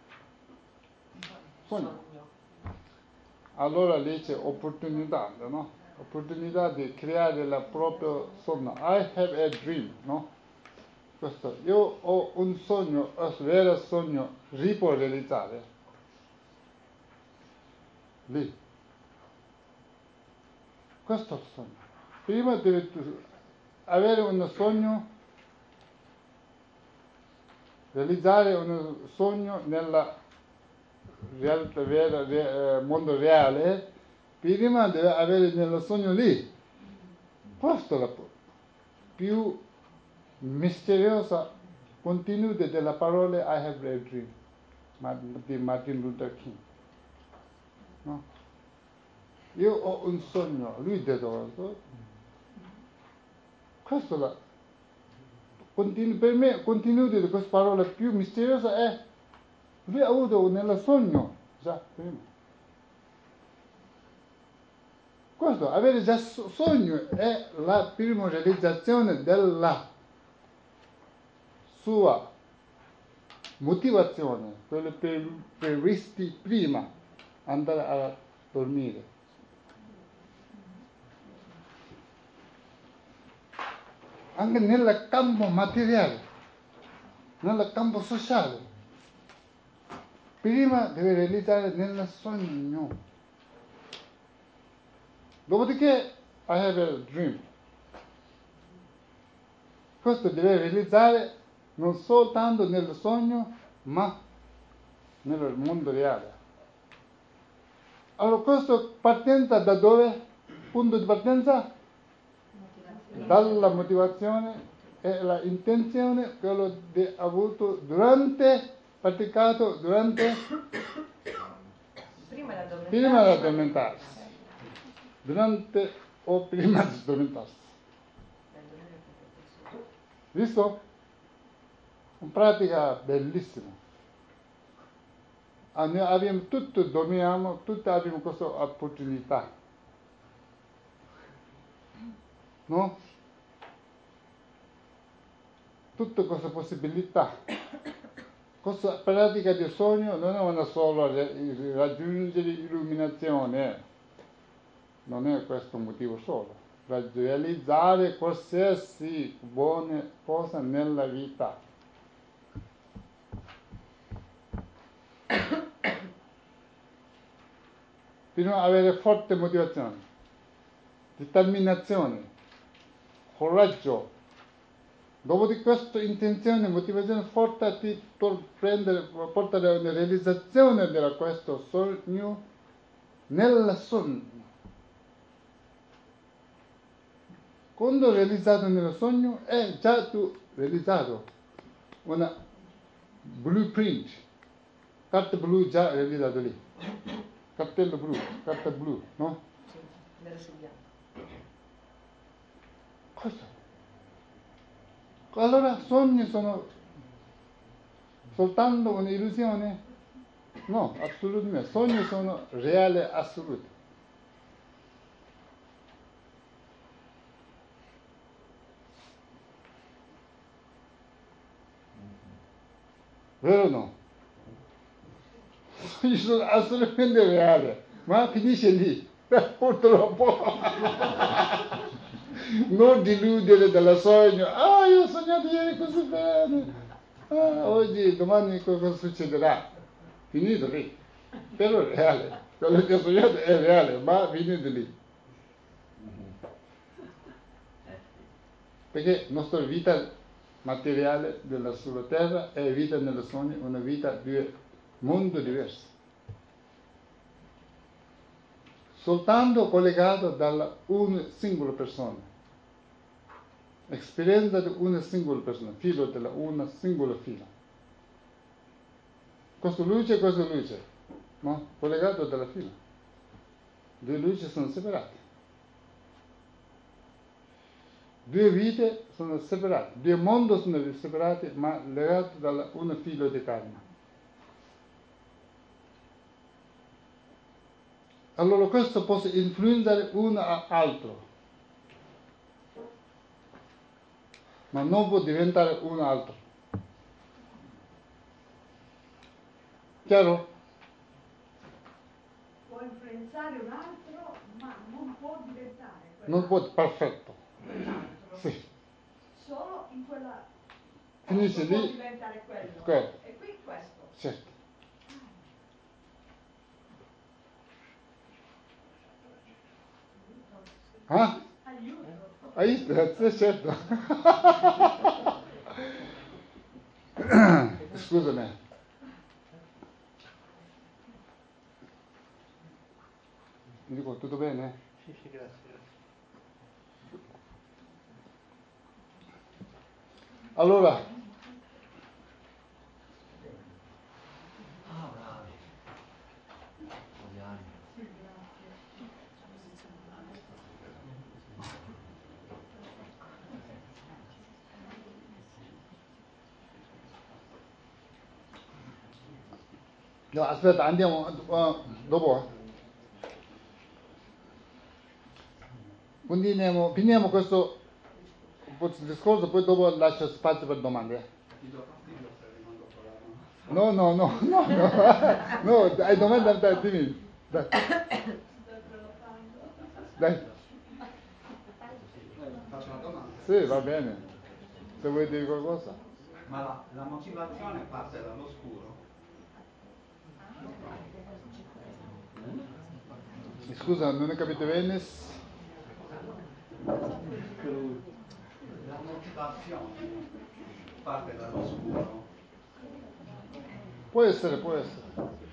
Speaker 1: sogno. Allora lì c'è opportunità, no? Opportunità di creare il proprio sogno. I have a dream, no? Questo, io ho un sogno, un vero sogno, ripo realizzare. Lì. Questo è il sogno. Prima devi avere un sogno, realizzare un sogno nella realtà vera, re, mondo reale, prima devi avere nello sogno lì. Questo è la più misteriosa contenuto della parola I have a dream di Martin Luther King. No? Io ho un sogno, lui ha detto, questo la, continu, per me il contenuto di questa parola più misteriosa è lui ha avuto nel sogno già prima. Questo, avere già sogno è la prima realizzazione della sua motivazione, quello per, per resti prima andare a dormire. Anche nel campo materiale, nel campo sociale, prima deve realizzare nel sogno. Dopodiché, I have a dream. Questo deve realizzare non soltanto nel sogno, ma nel mondo reale. Allora, questo partenza da dove? Punto di partenza?
Speaker 2: Motivazione.
Speaker 1: Dalla motivazione e la intenzione, quello di avuto durante, praticato durante,
Speaker 3: Prima di addormentarsi.
Speaker 1: prima di addormentarsi. Durante o prima di addormentarsi. Visto? In pratica bellissimo. Ah, noi abbiamo tutto, dormiamo, tutti abbiamo questa opportunità. No? Tutte queste possibilità. Questa pratica del sogno non è una sola raggiungere illuminazione, non è questo motivo solo, realizzare qualsiasi buona cosa nella vita. Bisogna avere forte motivazione, determinazione, coraggio. Dopo di questa intenzione, motivazione forte ti prendere, portare a una realizzazione di questo sogno nel sogno. Quando realizzato nel sogno è già tu realizzato una blueprint, carta blu già realizzato lì, cartello blu, carta blu, no?
Speaker 3: Sì, nero su bianco.
Speaker 1: Cosa? Allora sogni sono soltanto un'illusione? No, assolutamente. Sogni sono reali assoluti. Vero o no? Sogni sono assolutamente reali, ma finisce lì, purtroppo. Non deludere dalla sogno. Ah, io ho sognato ieri così bene. Ah, oggi, domani cosa succederà? Finito lì. Però è reale. Quello che ho sognato è reale, ma finito lì. Perché la nostra vita materiale della sulla terra è vita nel sogno, una vita di mondo diverso. Soltanto collegato da una singola persona. Esperienza di una singola persona, filo della una singola fila. Questa luce e questa luce, no? Collegato dalla fila. Due luci sono separate. Due vite sono separate, due mondi sono separati, ma legati da un filo di karma. Allora questo può influenzare uno all'altro, ma non può diventare un altro. Chiaro?
Speaker 4: Può influenzare un altro, ma non può diventare quell'altro.
Speaker 1: Non può, perfetto.
Speaker 4: Quell'altro.
Speaker 1: Sì.
Speaker 4: Solo in quella
Speaker 1: Finisce
Speaker 4: può
Speaker 1: lì.
Speaker 4: diventare quello.
Speaker 1: Quello.
Speaker 4: E qui questo.
Speaker 1: Certo. Ah?
Speaker 4: Aiuto.
Speaker 1: Aiuto, sì, certo. Scusami. Mi dico, tutto bene?
Speaker 5: Sì, sì, grazie, grazie.
Speaker 1: Allora,
Speaker 5: Ah, bravi. Italiani.
Speaker 4: Sì, grazie.
Speaker 1: no, aspetta, andiamo uh, dopo. Continuiamo, finiamo questo discorso, poi dopo lascio spazio per domande.
Speaker 7: Ti do fastidio se rimango con la mano.
Speaker 1: No, no, no, no, no, no, hai domande, dai, dimmi. Dai. Dai.
Speaker 7: Faccio una domanda.
Speaker 1: Sì, va bene. Se vuoi dire qualcosa.
Speaker 7: Ma la, la motivazione parte dall'oscuro?
Speaker 1: Scusa, non hai capito bene?
Speaker 7: La motivazione parte dall'oscuro?
Speaker 1: Può essere, può essere.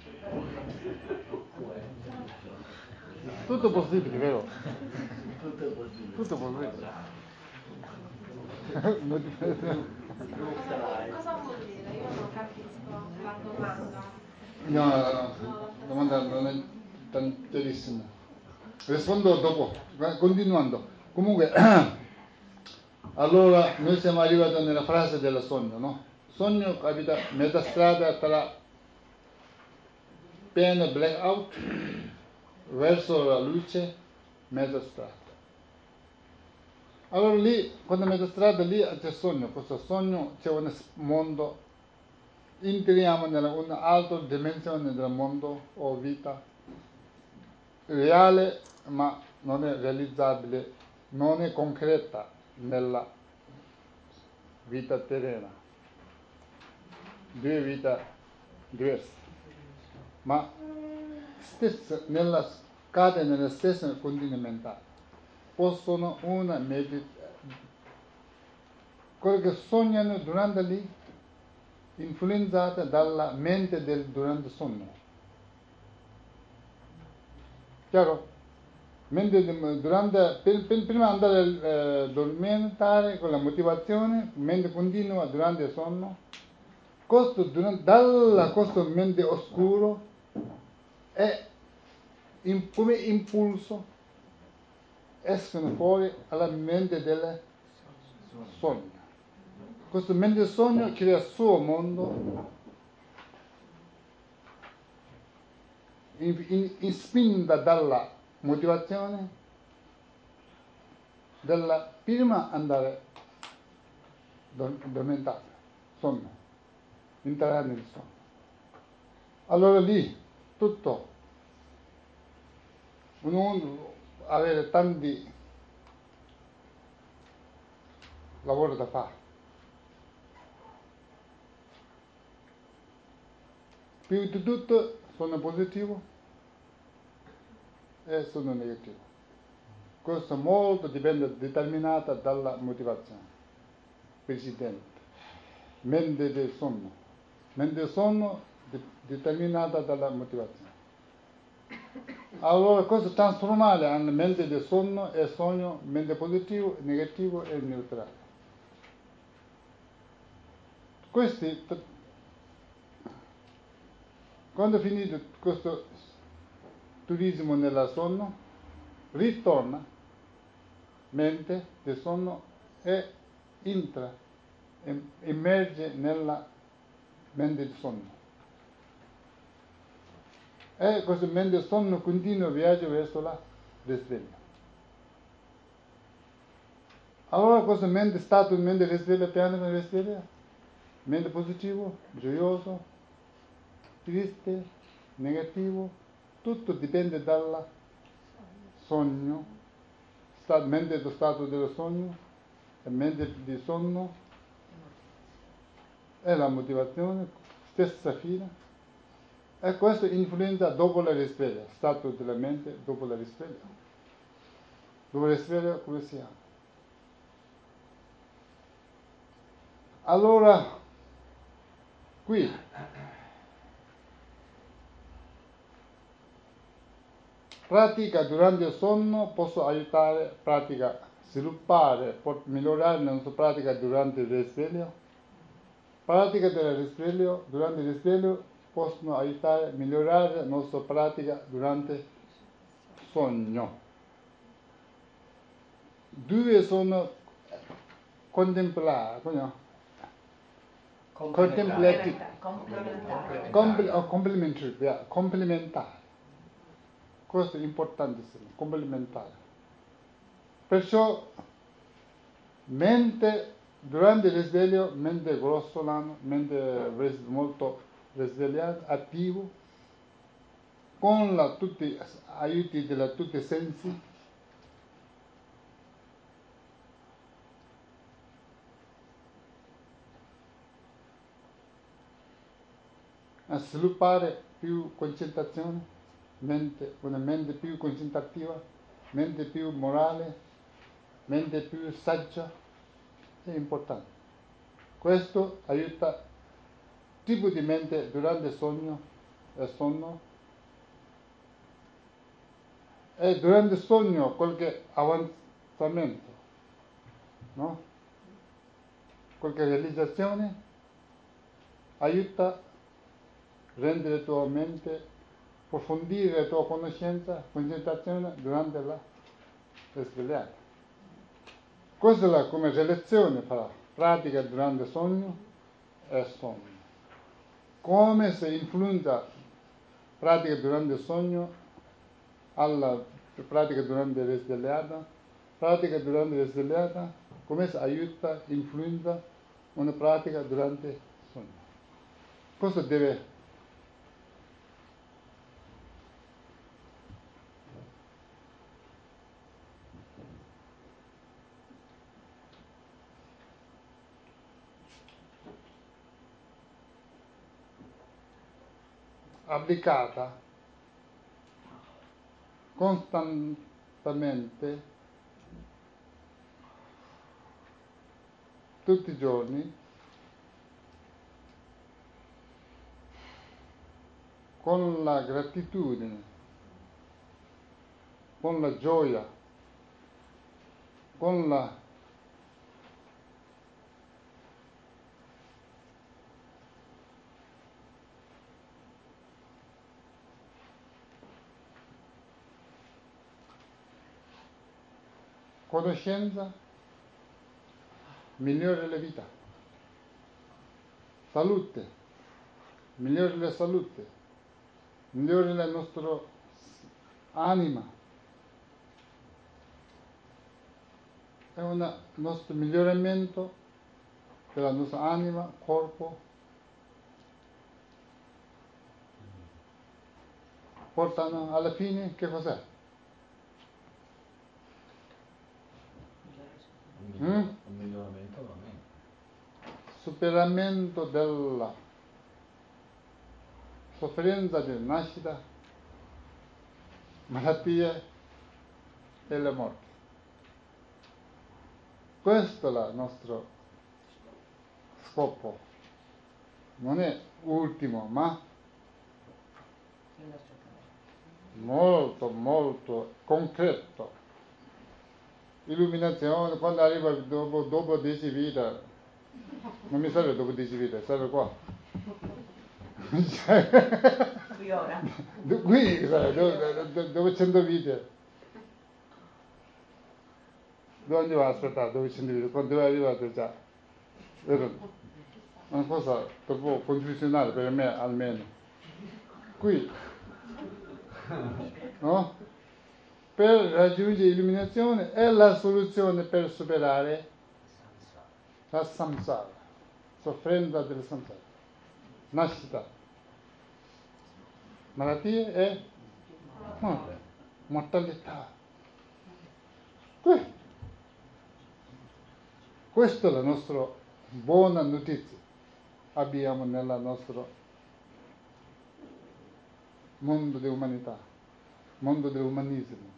Speaker 1: Tutto possibile, vero?
Speaker 5: Tutto è possibile.
Speaker 1: Tutto possibile.
Speaker 2: Cosa vuol dire? Io non capisco la domanda.
Speaker 1: No, no, no, la domanda non è tantissima. Rispondo dopo, continuando. Comunque, allora noi siamo arrivati nella frase del sogno, no? Sogno capita metà strada tra pieno blackout verso la luce, mezza strada. Allora lì, quando è metà strada, lì c'è sogno, questo sogno c'è un mondo entriamo in un'altra dimensione del mondo o vita reale, ma non è realizzabile, non è concreta nella vita terrena. Due vite diverse, ma stesse, nella cade nella stessa condizione mentale. Possono una meditare. Quello che sognano durante lì, influenzata dalla mente del durante sonno. Chiaro? Mente durante, per, per, prima di andare a eh, dormire con la motivazione, mente continua durante il sonno. Questo, durante, dalla questo mente oscuro è in, come impulso escono fuori alla mente del sogno. Questo mente del sogno crea il suo mondo in, in, in spinta dalla motivazione della prima andare addormentare, sonno, entrare nel sonno. Allora lì tutto, uno avere tanti lavori da fare. Più di tutto sono positivo e sono negativo. Questo molto dipende, determinato dalla motivazione. Presidente. Mente del sonno. Mente del sonno determinata dalla motivazione. Allora questo trasformare nella mente del sonno e sogno, mente positivo, negativo e neutrale. Questi, quando finito questo turismo nel sonno, ritorna mente del sonno e entra, emerge nella mente del sonno. E questo mente del sonno continua il viaggio verso la risveglio. Allora questo mente, stato di mente risveglio, piano piano risveglio, mente positivo, gioioso, triste, negativo, tutto dipende dal sogno, stato, mente dello stato del sogno, e mente di sonno, e la motivazione, stessa fila. E questo influenza dopo la risveglio, stato della mente dopo la risveglio. Dopo la risveglio come si chiama? Allora, qui, pratica durante il sonno posso aiutare, pratica, sviluppare, migliorare la nostra pratica durante il risveglio. Pratica del risveglio, durante il risveglio possono aiutare a migliorare la nostra pratica durante il sogno. Due sono contemplare, contemplativi,
Speaker 3: Complementare.
Speaker 1: compl- oh, complementary, yeah, complementare. Questo è importantissimo, complementare. Perciò mente durante il risveglio, mente grossolano, mente res- molto risvegliata, attivo, con la, tutti gli aiuti di tutti i sensi, a sviluppare più concentrazione, mente, una mente più concentrativa, mente più morale, mente più saggia, è importante. Questo aiuta tipo di mente durante il sogno e sonno. E durante il sogno qualche avanzamento, no? Qualche realizzazione aiuta a rendere la tua mente, approfondire la tua conoscenza, concentrazione durante la risvegliata. Questa è la come relazione fra pratica durante il sogno e sonno. Come si influenza pratica durante il sogno alla pratica durante la risvegliata, pratica durante la risvegliata, come si aiuta, influenza una pratica durante il sogno. cosa deve applicata costantemente tutti i giorni con la gratitudine, con la gioia, con la conoscenza, migliora la vita, salute, migliora la salute, migliora la nostra anima, è un nostro miglioramento della nostra anima, corpo, portano alla fine che cos'è?
Speaker 5: Un
Speaker 1: Mm?
Speaker 5: miglio- un miglioramento della mente.
Speaker 1: Superamento della sofferenza di nascita, malattie e la morte. Questo è il nostro scopo. Non è ultimo, ma
Speaker 3: Il nostro campo.
Speaker 1: molto, molto concreto. Illuminazione, quando arriva dopo, dopo dieci vite, non mi serve dopo dieci vite, serve qua.
Speaker 3: Qui ora.
Speaker 1: Qui, sai, dove, dove, dove cento vite. Dove andiamo a aspettare, dove cento vite, quando è arrivato già. Era una cosa troppo confusionale per me almeno. Qui, no? Per raggiungere l'illuminazione è la soluzione per superare la samsara, soffrenza del samsara, nascita, malattie e morte, mortalità. Que- Questa è la nostra buona notizia. Abbiamo nel nostro mondo dell'umanità, mondo dell'umanismo.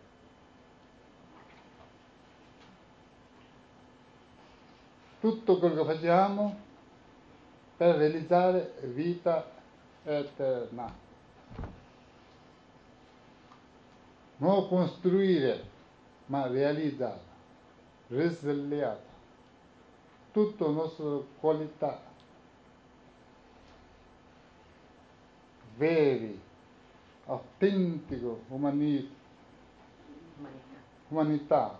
Speaker 1: Tutto quello che facciamo per realizzare vita eterna. Non costruire, ma realizzare, risvegliare. Tutte le nostre qualità veri, autentico, umani-
Speaker 3: Umanità.
Speaker 1: umanità.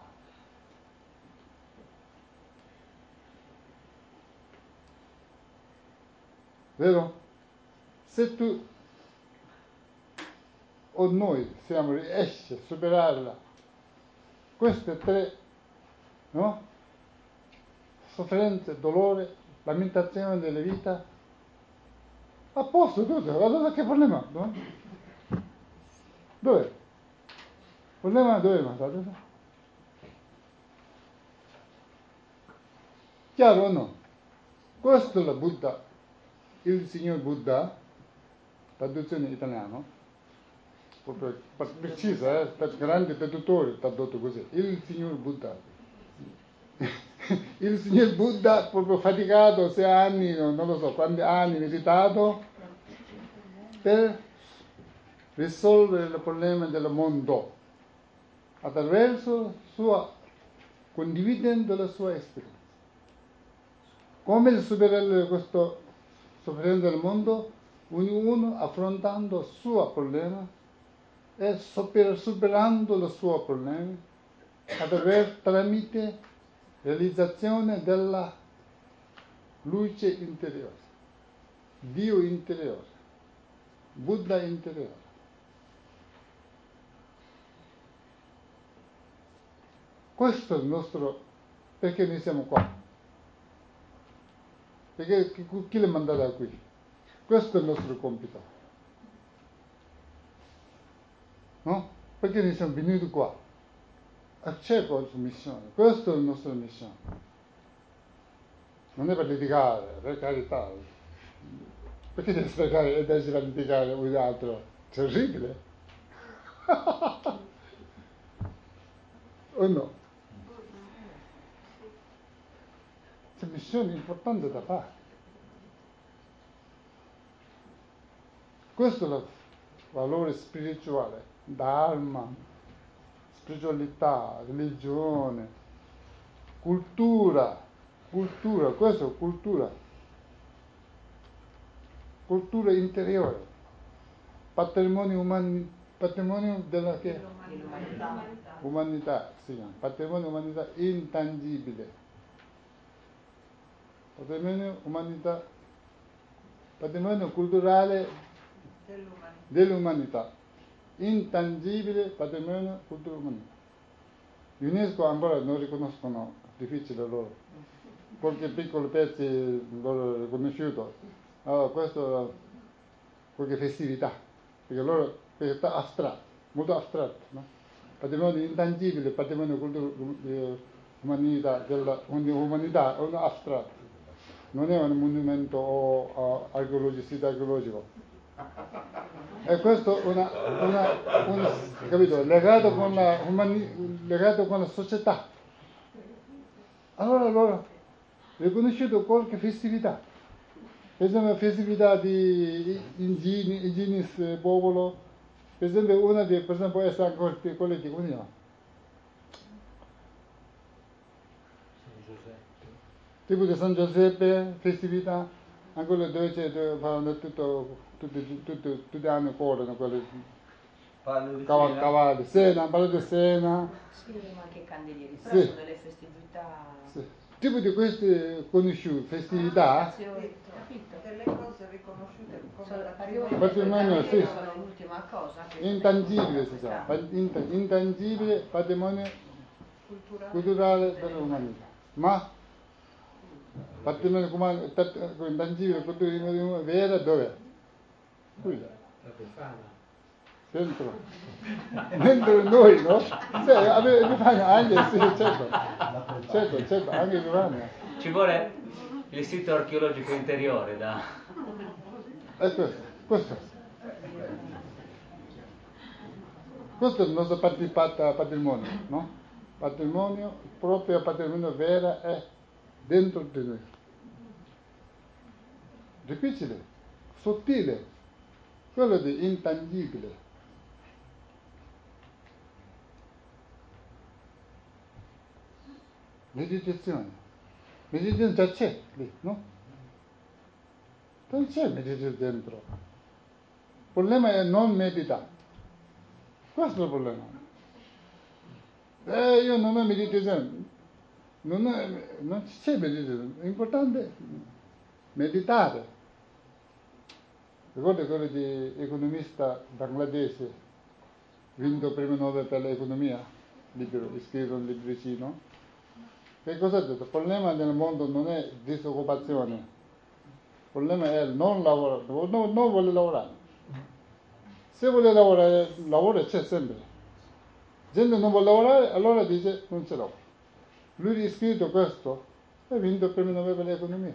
Speaker 1: Vero? Se tu o noi siamo riesci a superarla, queste tre, no? Sofferenze, dolore, lamentazione della vita, a posto tutto, allora che problema? No? Dove? Il problema dove è mandato? Chiaro o no? Questo è il Buddha, il signor Buddha, traduzione italiana, proprio precisa, eh, per grande traduttore tradotto così, il signor Buddha. Il signor Buddha, proprio faticato, sei anni, non lo so, quanti anni meditato, per risolvere il problema del mondo, attraverso sua, condividendo la sua esperienza. Come superare questo sofferenza del mondo? Ognuno affrontando il suo problema e super, superando il suo problema attraverso, tramite realizzazione della luce interiore, Dio interiore, Buddha interiore. Questo è il nostro, perché noi siamo qua? Perché chi, chi l'ha mandato qui? Questo è il nostro compito. No? Perché noi siamo venuti qua? C'è questa missione. Questa è la nostra missione. Non è per litigare, per carità. Perché devi spiegare e adesso per litigare un altro? Terribile. O no? C'è missione importante da fare. Questo è il valore spirituale, dharma, spiritualità, religione, cultura, cultura, questo è cultura, cultura interiore, patrimonio umano, patrimonio della che?
Speaker 3: L'umanità.
Speaker 1: Umanità, si chiama, patrimonio umanità intangibile, patrimonio umanità, patrimonio culturale
Speaker 3: Dell'umanità.
Speaker 1: dell'umanità, intangibile patrimonio culturale umanità. L'UNESCO ancora non riconoscono, difficile loro, qualche piccolo pezzo loro riconosciuto, allora questo, qualche festività, perché loro, perché è astratto, molto astratto, no? Patrimonio intangibile, patrimonio culturale umanità, della umanità è un astratto, non è un monumento o, o archeologico, sito archeologico. E questo è una, una, una, capito, legato con la umani, legato con la società. Allora loro riconosciuto qualche festività. Per esempio festività di Ingini, Inginis popolo, per esempio una di, per esempio, è ancora quella di come si chiama? Tipo di San Giuseppe, festività, ancora dove c'è, dove fanno tutto, tutti, tutti, tutti hanno corrono quelle cavalli, cavalli, Sena, ballo di Sena.
Speaker 3: Sì, ma anche candelieri, però
Speaker 1: Sì.
Speaker 3: sono delle festività.
Speaker 1: Sì. Tipo di queste conosciute festività,
Speaker 3: Ah, capito?
Speaker 4: Delle cose riconosciute come
Speaker 3: Sono
Speaker 4: patrimonio.
Speaker 1: patrimonio, sì.
Speaker 3: sono l'ultima cosa che
Speaker 1: Intangibile si chiama, pa- int- intangibile patrimonio
Speaker 4: Culturale.
Speaker 1: culturale dell'umanità. Ma patrimonio comune, tat- intangibile culturale dell'umanità vera dov'è? Qui, dentro. Dentro noi, no? Sì, Epifania anche, sì, certo. Certo, certo, anche Epifania.
Speaker 8: Ci vuole il sito archeologico interiore da...
Speaker 1: È questo, questo. Questo è il nostro patri- pat- patrimonio, no? Patrimonio, il proprio patrimonio vero è dentro di noi. Difficile, sottile, quello di intangibile. Meditazione. Meditazione già c'è lì, no? Non c'è meditazione dentro. Il problema è non meditare. Questo è il problema. Eh, io non ho meditazione. Non, è, non c'è meditazione. È importante meditare. Ricordo quello di economista bangladese, vinto il premio Nobel per l'economia, libro, scritto un libricino. Che cosa ha detto? Il problema nel mondo non è disoccupazione, il problema è non lavorare, non, non vuole lavorare. Se vuole lavorare, il lavoro c'è sempre. Gente non vuole lavorare, allora dice non c'è lavoro. Lui ha scritto questo e ha vinto il premio Nobel per l'economia.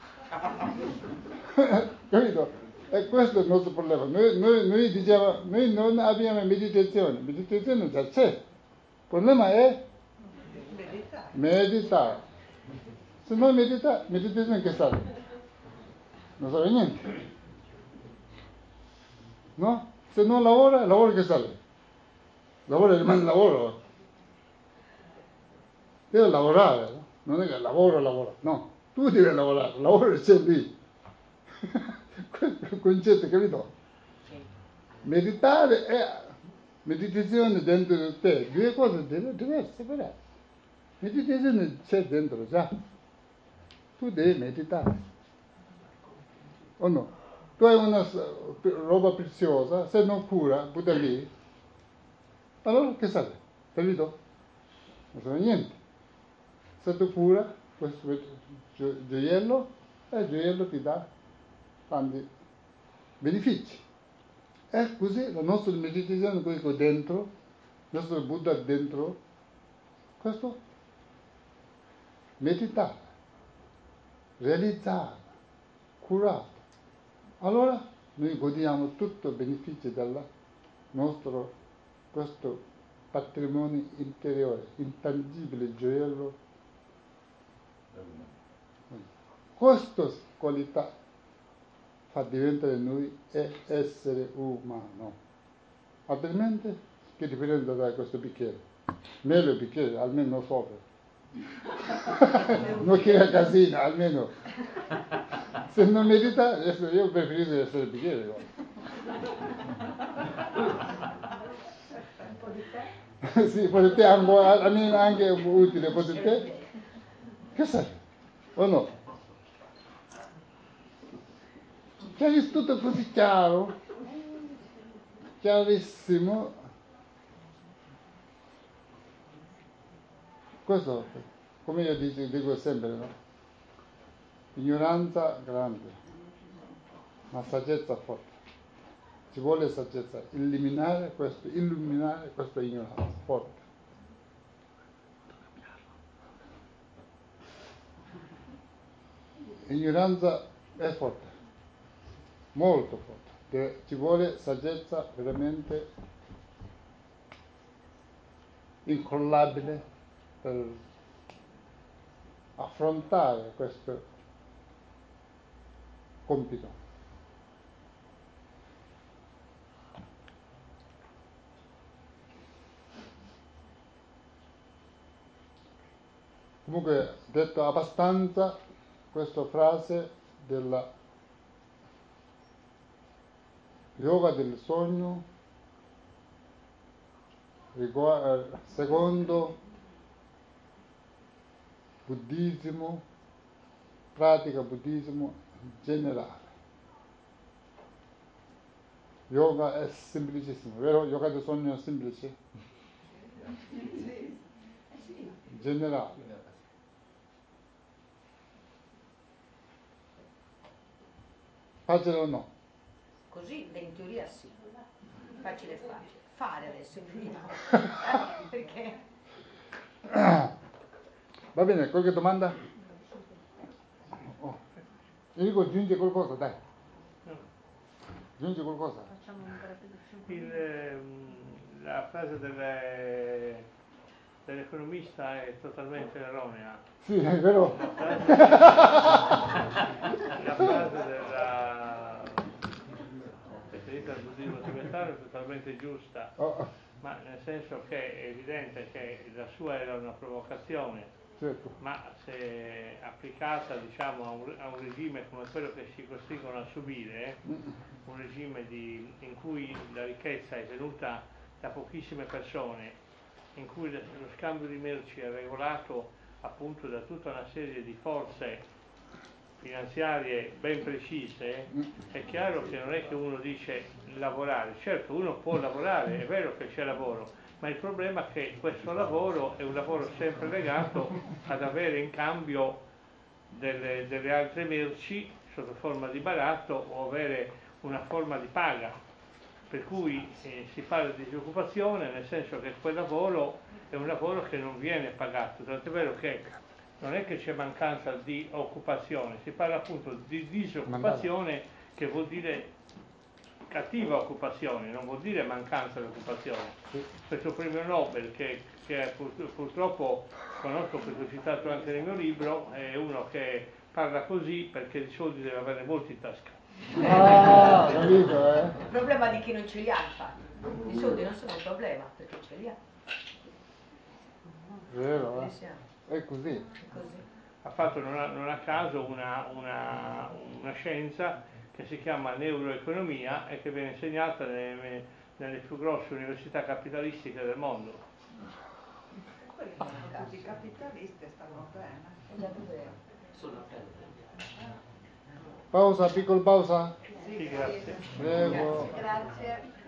Speaker 1: Capito? E questo è il nostro problema. Noi, noi, noi diciamo, noi non abbiamo meditazione, meditazione già c'è. Il problema è
Speaker 4: Meditare.
Speaker 1: meditare. Se non medita, meditazione che serve? Non serve niente. No? Se non lavora, lavoro che serve? Lavoro rimane lavoro. Deve lavorare, no? Non è che lavoro, lavoro. No, tu devi lavorare, il lavoro c'è lì. Questo è il concetto, capito?
Speaker 3: Sì.
Speaker 1: Meditare è meditazione dentro di te, due cose diverse, separate. Meditazione c'è dentro già. Tu devi meditare. O no? Tu hai una roba preziosa, se non cura, butta lì. Allora che serve? Capito? Non serve niente. Se tu cura questo gioiello, e il gioiello ti dà tanti benefici. E così la nostra meditazione qui dentro, il nostro Buddha dentro, questo meditare, realizzare, curare. Allora noi godiamo tutti i benefici del nostro, questo patrimonio interiore, intangibile gioiello. Questa qualità fa diventare noi essere umano. Altrimenti, che differenza da questo bicchiere? Meglio il bicchiere, almeno non soffre. Non crea casino, almeno. Se non medita, io preferisco essere il bicchiere.
Speaker 3: Un po' di tè?
Speaker 1: Sì, un po' di tè, almeno anche utile, un po' di tè. Che serve? O no? Cioè, è tutto così chiaro, chiarissimo. Questo, come io dico, dico sempre, no? Ignoranza grande, ma saggezza forte. Ci vuole saggezza, eliminare questo, illuminare questa ignoranza forte. Ignoranza è forte, molto forte. Ci vuole saggezza veramente incollabile per affrontare questo compito. Comunque, detto abbastanza, questa frase della yoga del sogno, riguarda, secondo buddismo, pratica buddismo generale. Yoga è semplicissimo, vero? Yoga del sogno è semplice? Generale. Facile o no?
Speaker 3: Così, in teoria sì. Facile facile. Fare adesso vediamo. Perché?
Speaker 1: Va bene, qualche domanda? Oh. Enrico, aggiunge qualcosa, dai. Aggiunge qualcosa.
Speaker 2: Facciamo un breve
Speaker 5: Il, ehm, la frase delle, dell'economista è totalmente erronea.
Speaker 1: Sì, è vero.
Speaker 5: La frase, la frase della riferita al buddismo tibetano è totalmente giusta,
Speaker 1: Oh,
Speaker 5: ma nel senso che è evidente che la sua era una provocazione,
Speaker 1: certo.
Speaker 5: ma se applicata, diciamo, a un, a un regime come quello che si costringono a subire, un regime di, in cui la ricchezza è tenuta da pochissime persone, in cui lo scambio di merci è regolato appunto da tutta una serie di forze finanziarie ben precise, è chiaro che non è che uno dice lavorare. Certo, uno può lavorare, è vero che c'è lavoro, ma il problema è che questo lavoro è un lavoro sempre legato ad avere in cambio delle, delle altre merci sotto forma di baratto o avere una forma di paga. Per cui eh, si parla di disoccupazione, nel senso che quel lavoro è un lavoro che non viene pagato, tant'è vero che non è che c'è mancanza di occupazione, si parla appunto di disoccupazione, che vuol dire cattiva occupazione, non vuol dire mancanza di occupazione. Questo premio Nobel, che, che pur, purtroppo conosco perché ho citato anche nel mio libro, è uno che parla così perché di soldi deve avere molti in tasca.
Speaker 1: Ah, capito, eh?
Speaker 3: Il problema di chi non ce li ha, infatti. I soldi non sono un problema, perché ce li ha.
Speaker 1: Vero,
Speaker 3: Noi
Speaker 1: eh?
Speaker 3: siamo.
Speaker 1: È così.
Speaker 3: È così.
Speaker 5: Ha fatto non a, non a caso una, una, una scienza che si chiama neuroeconomia e che viene insegnata nelle, nelle più grosse università capitalistiche del mondo.
Speaker 4: Quelli che sono tutti capitalisti stanno bene.
Speaker 3: È davvero.
Speaker 8: Sono attento.
Speaker 1: Pausa, piccola pausa.
Speaker 5: Sì, grazie.
Speaker 1: Prego.
Speaker 3: Grazie.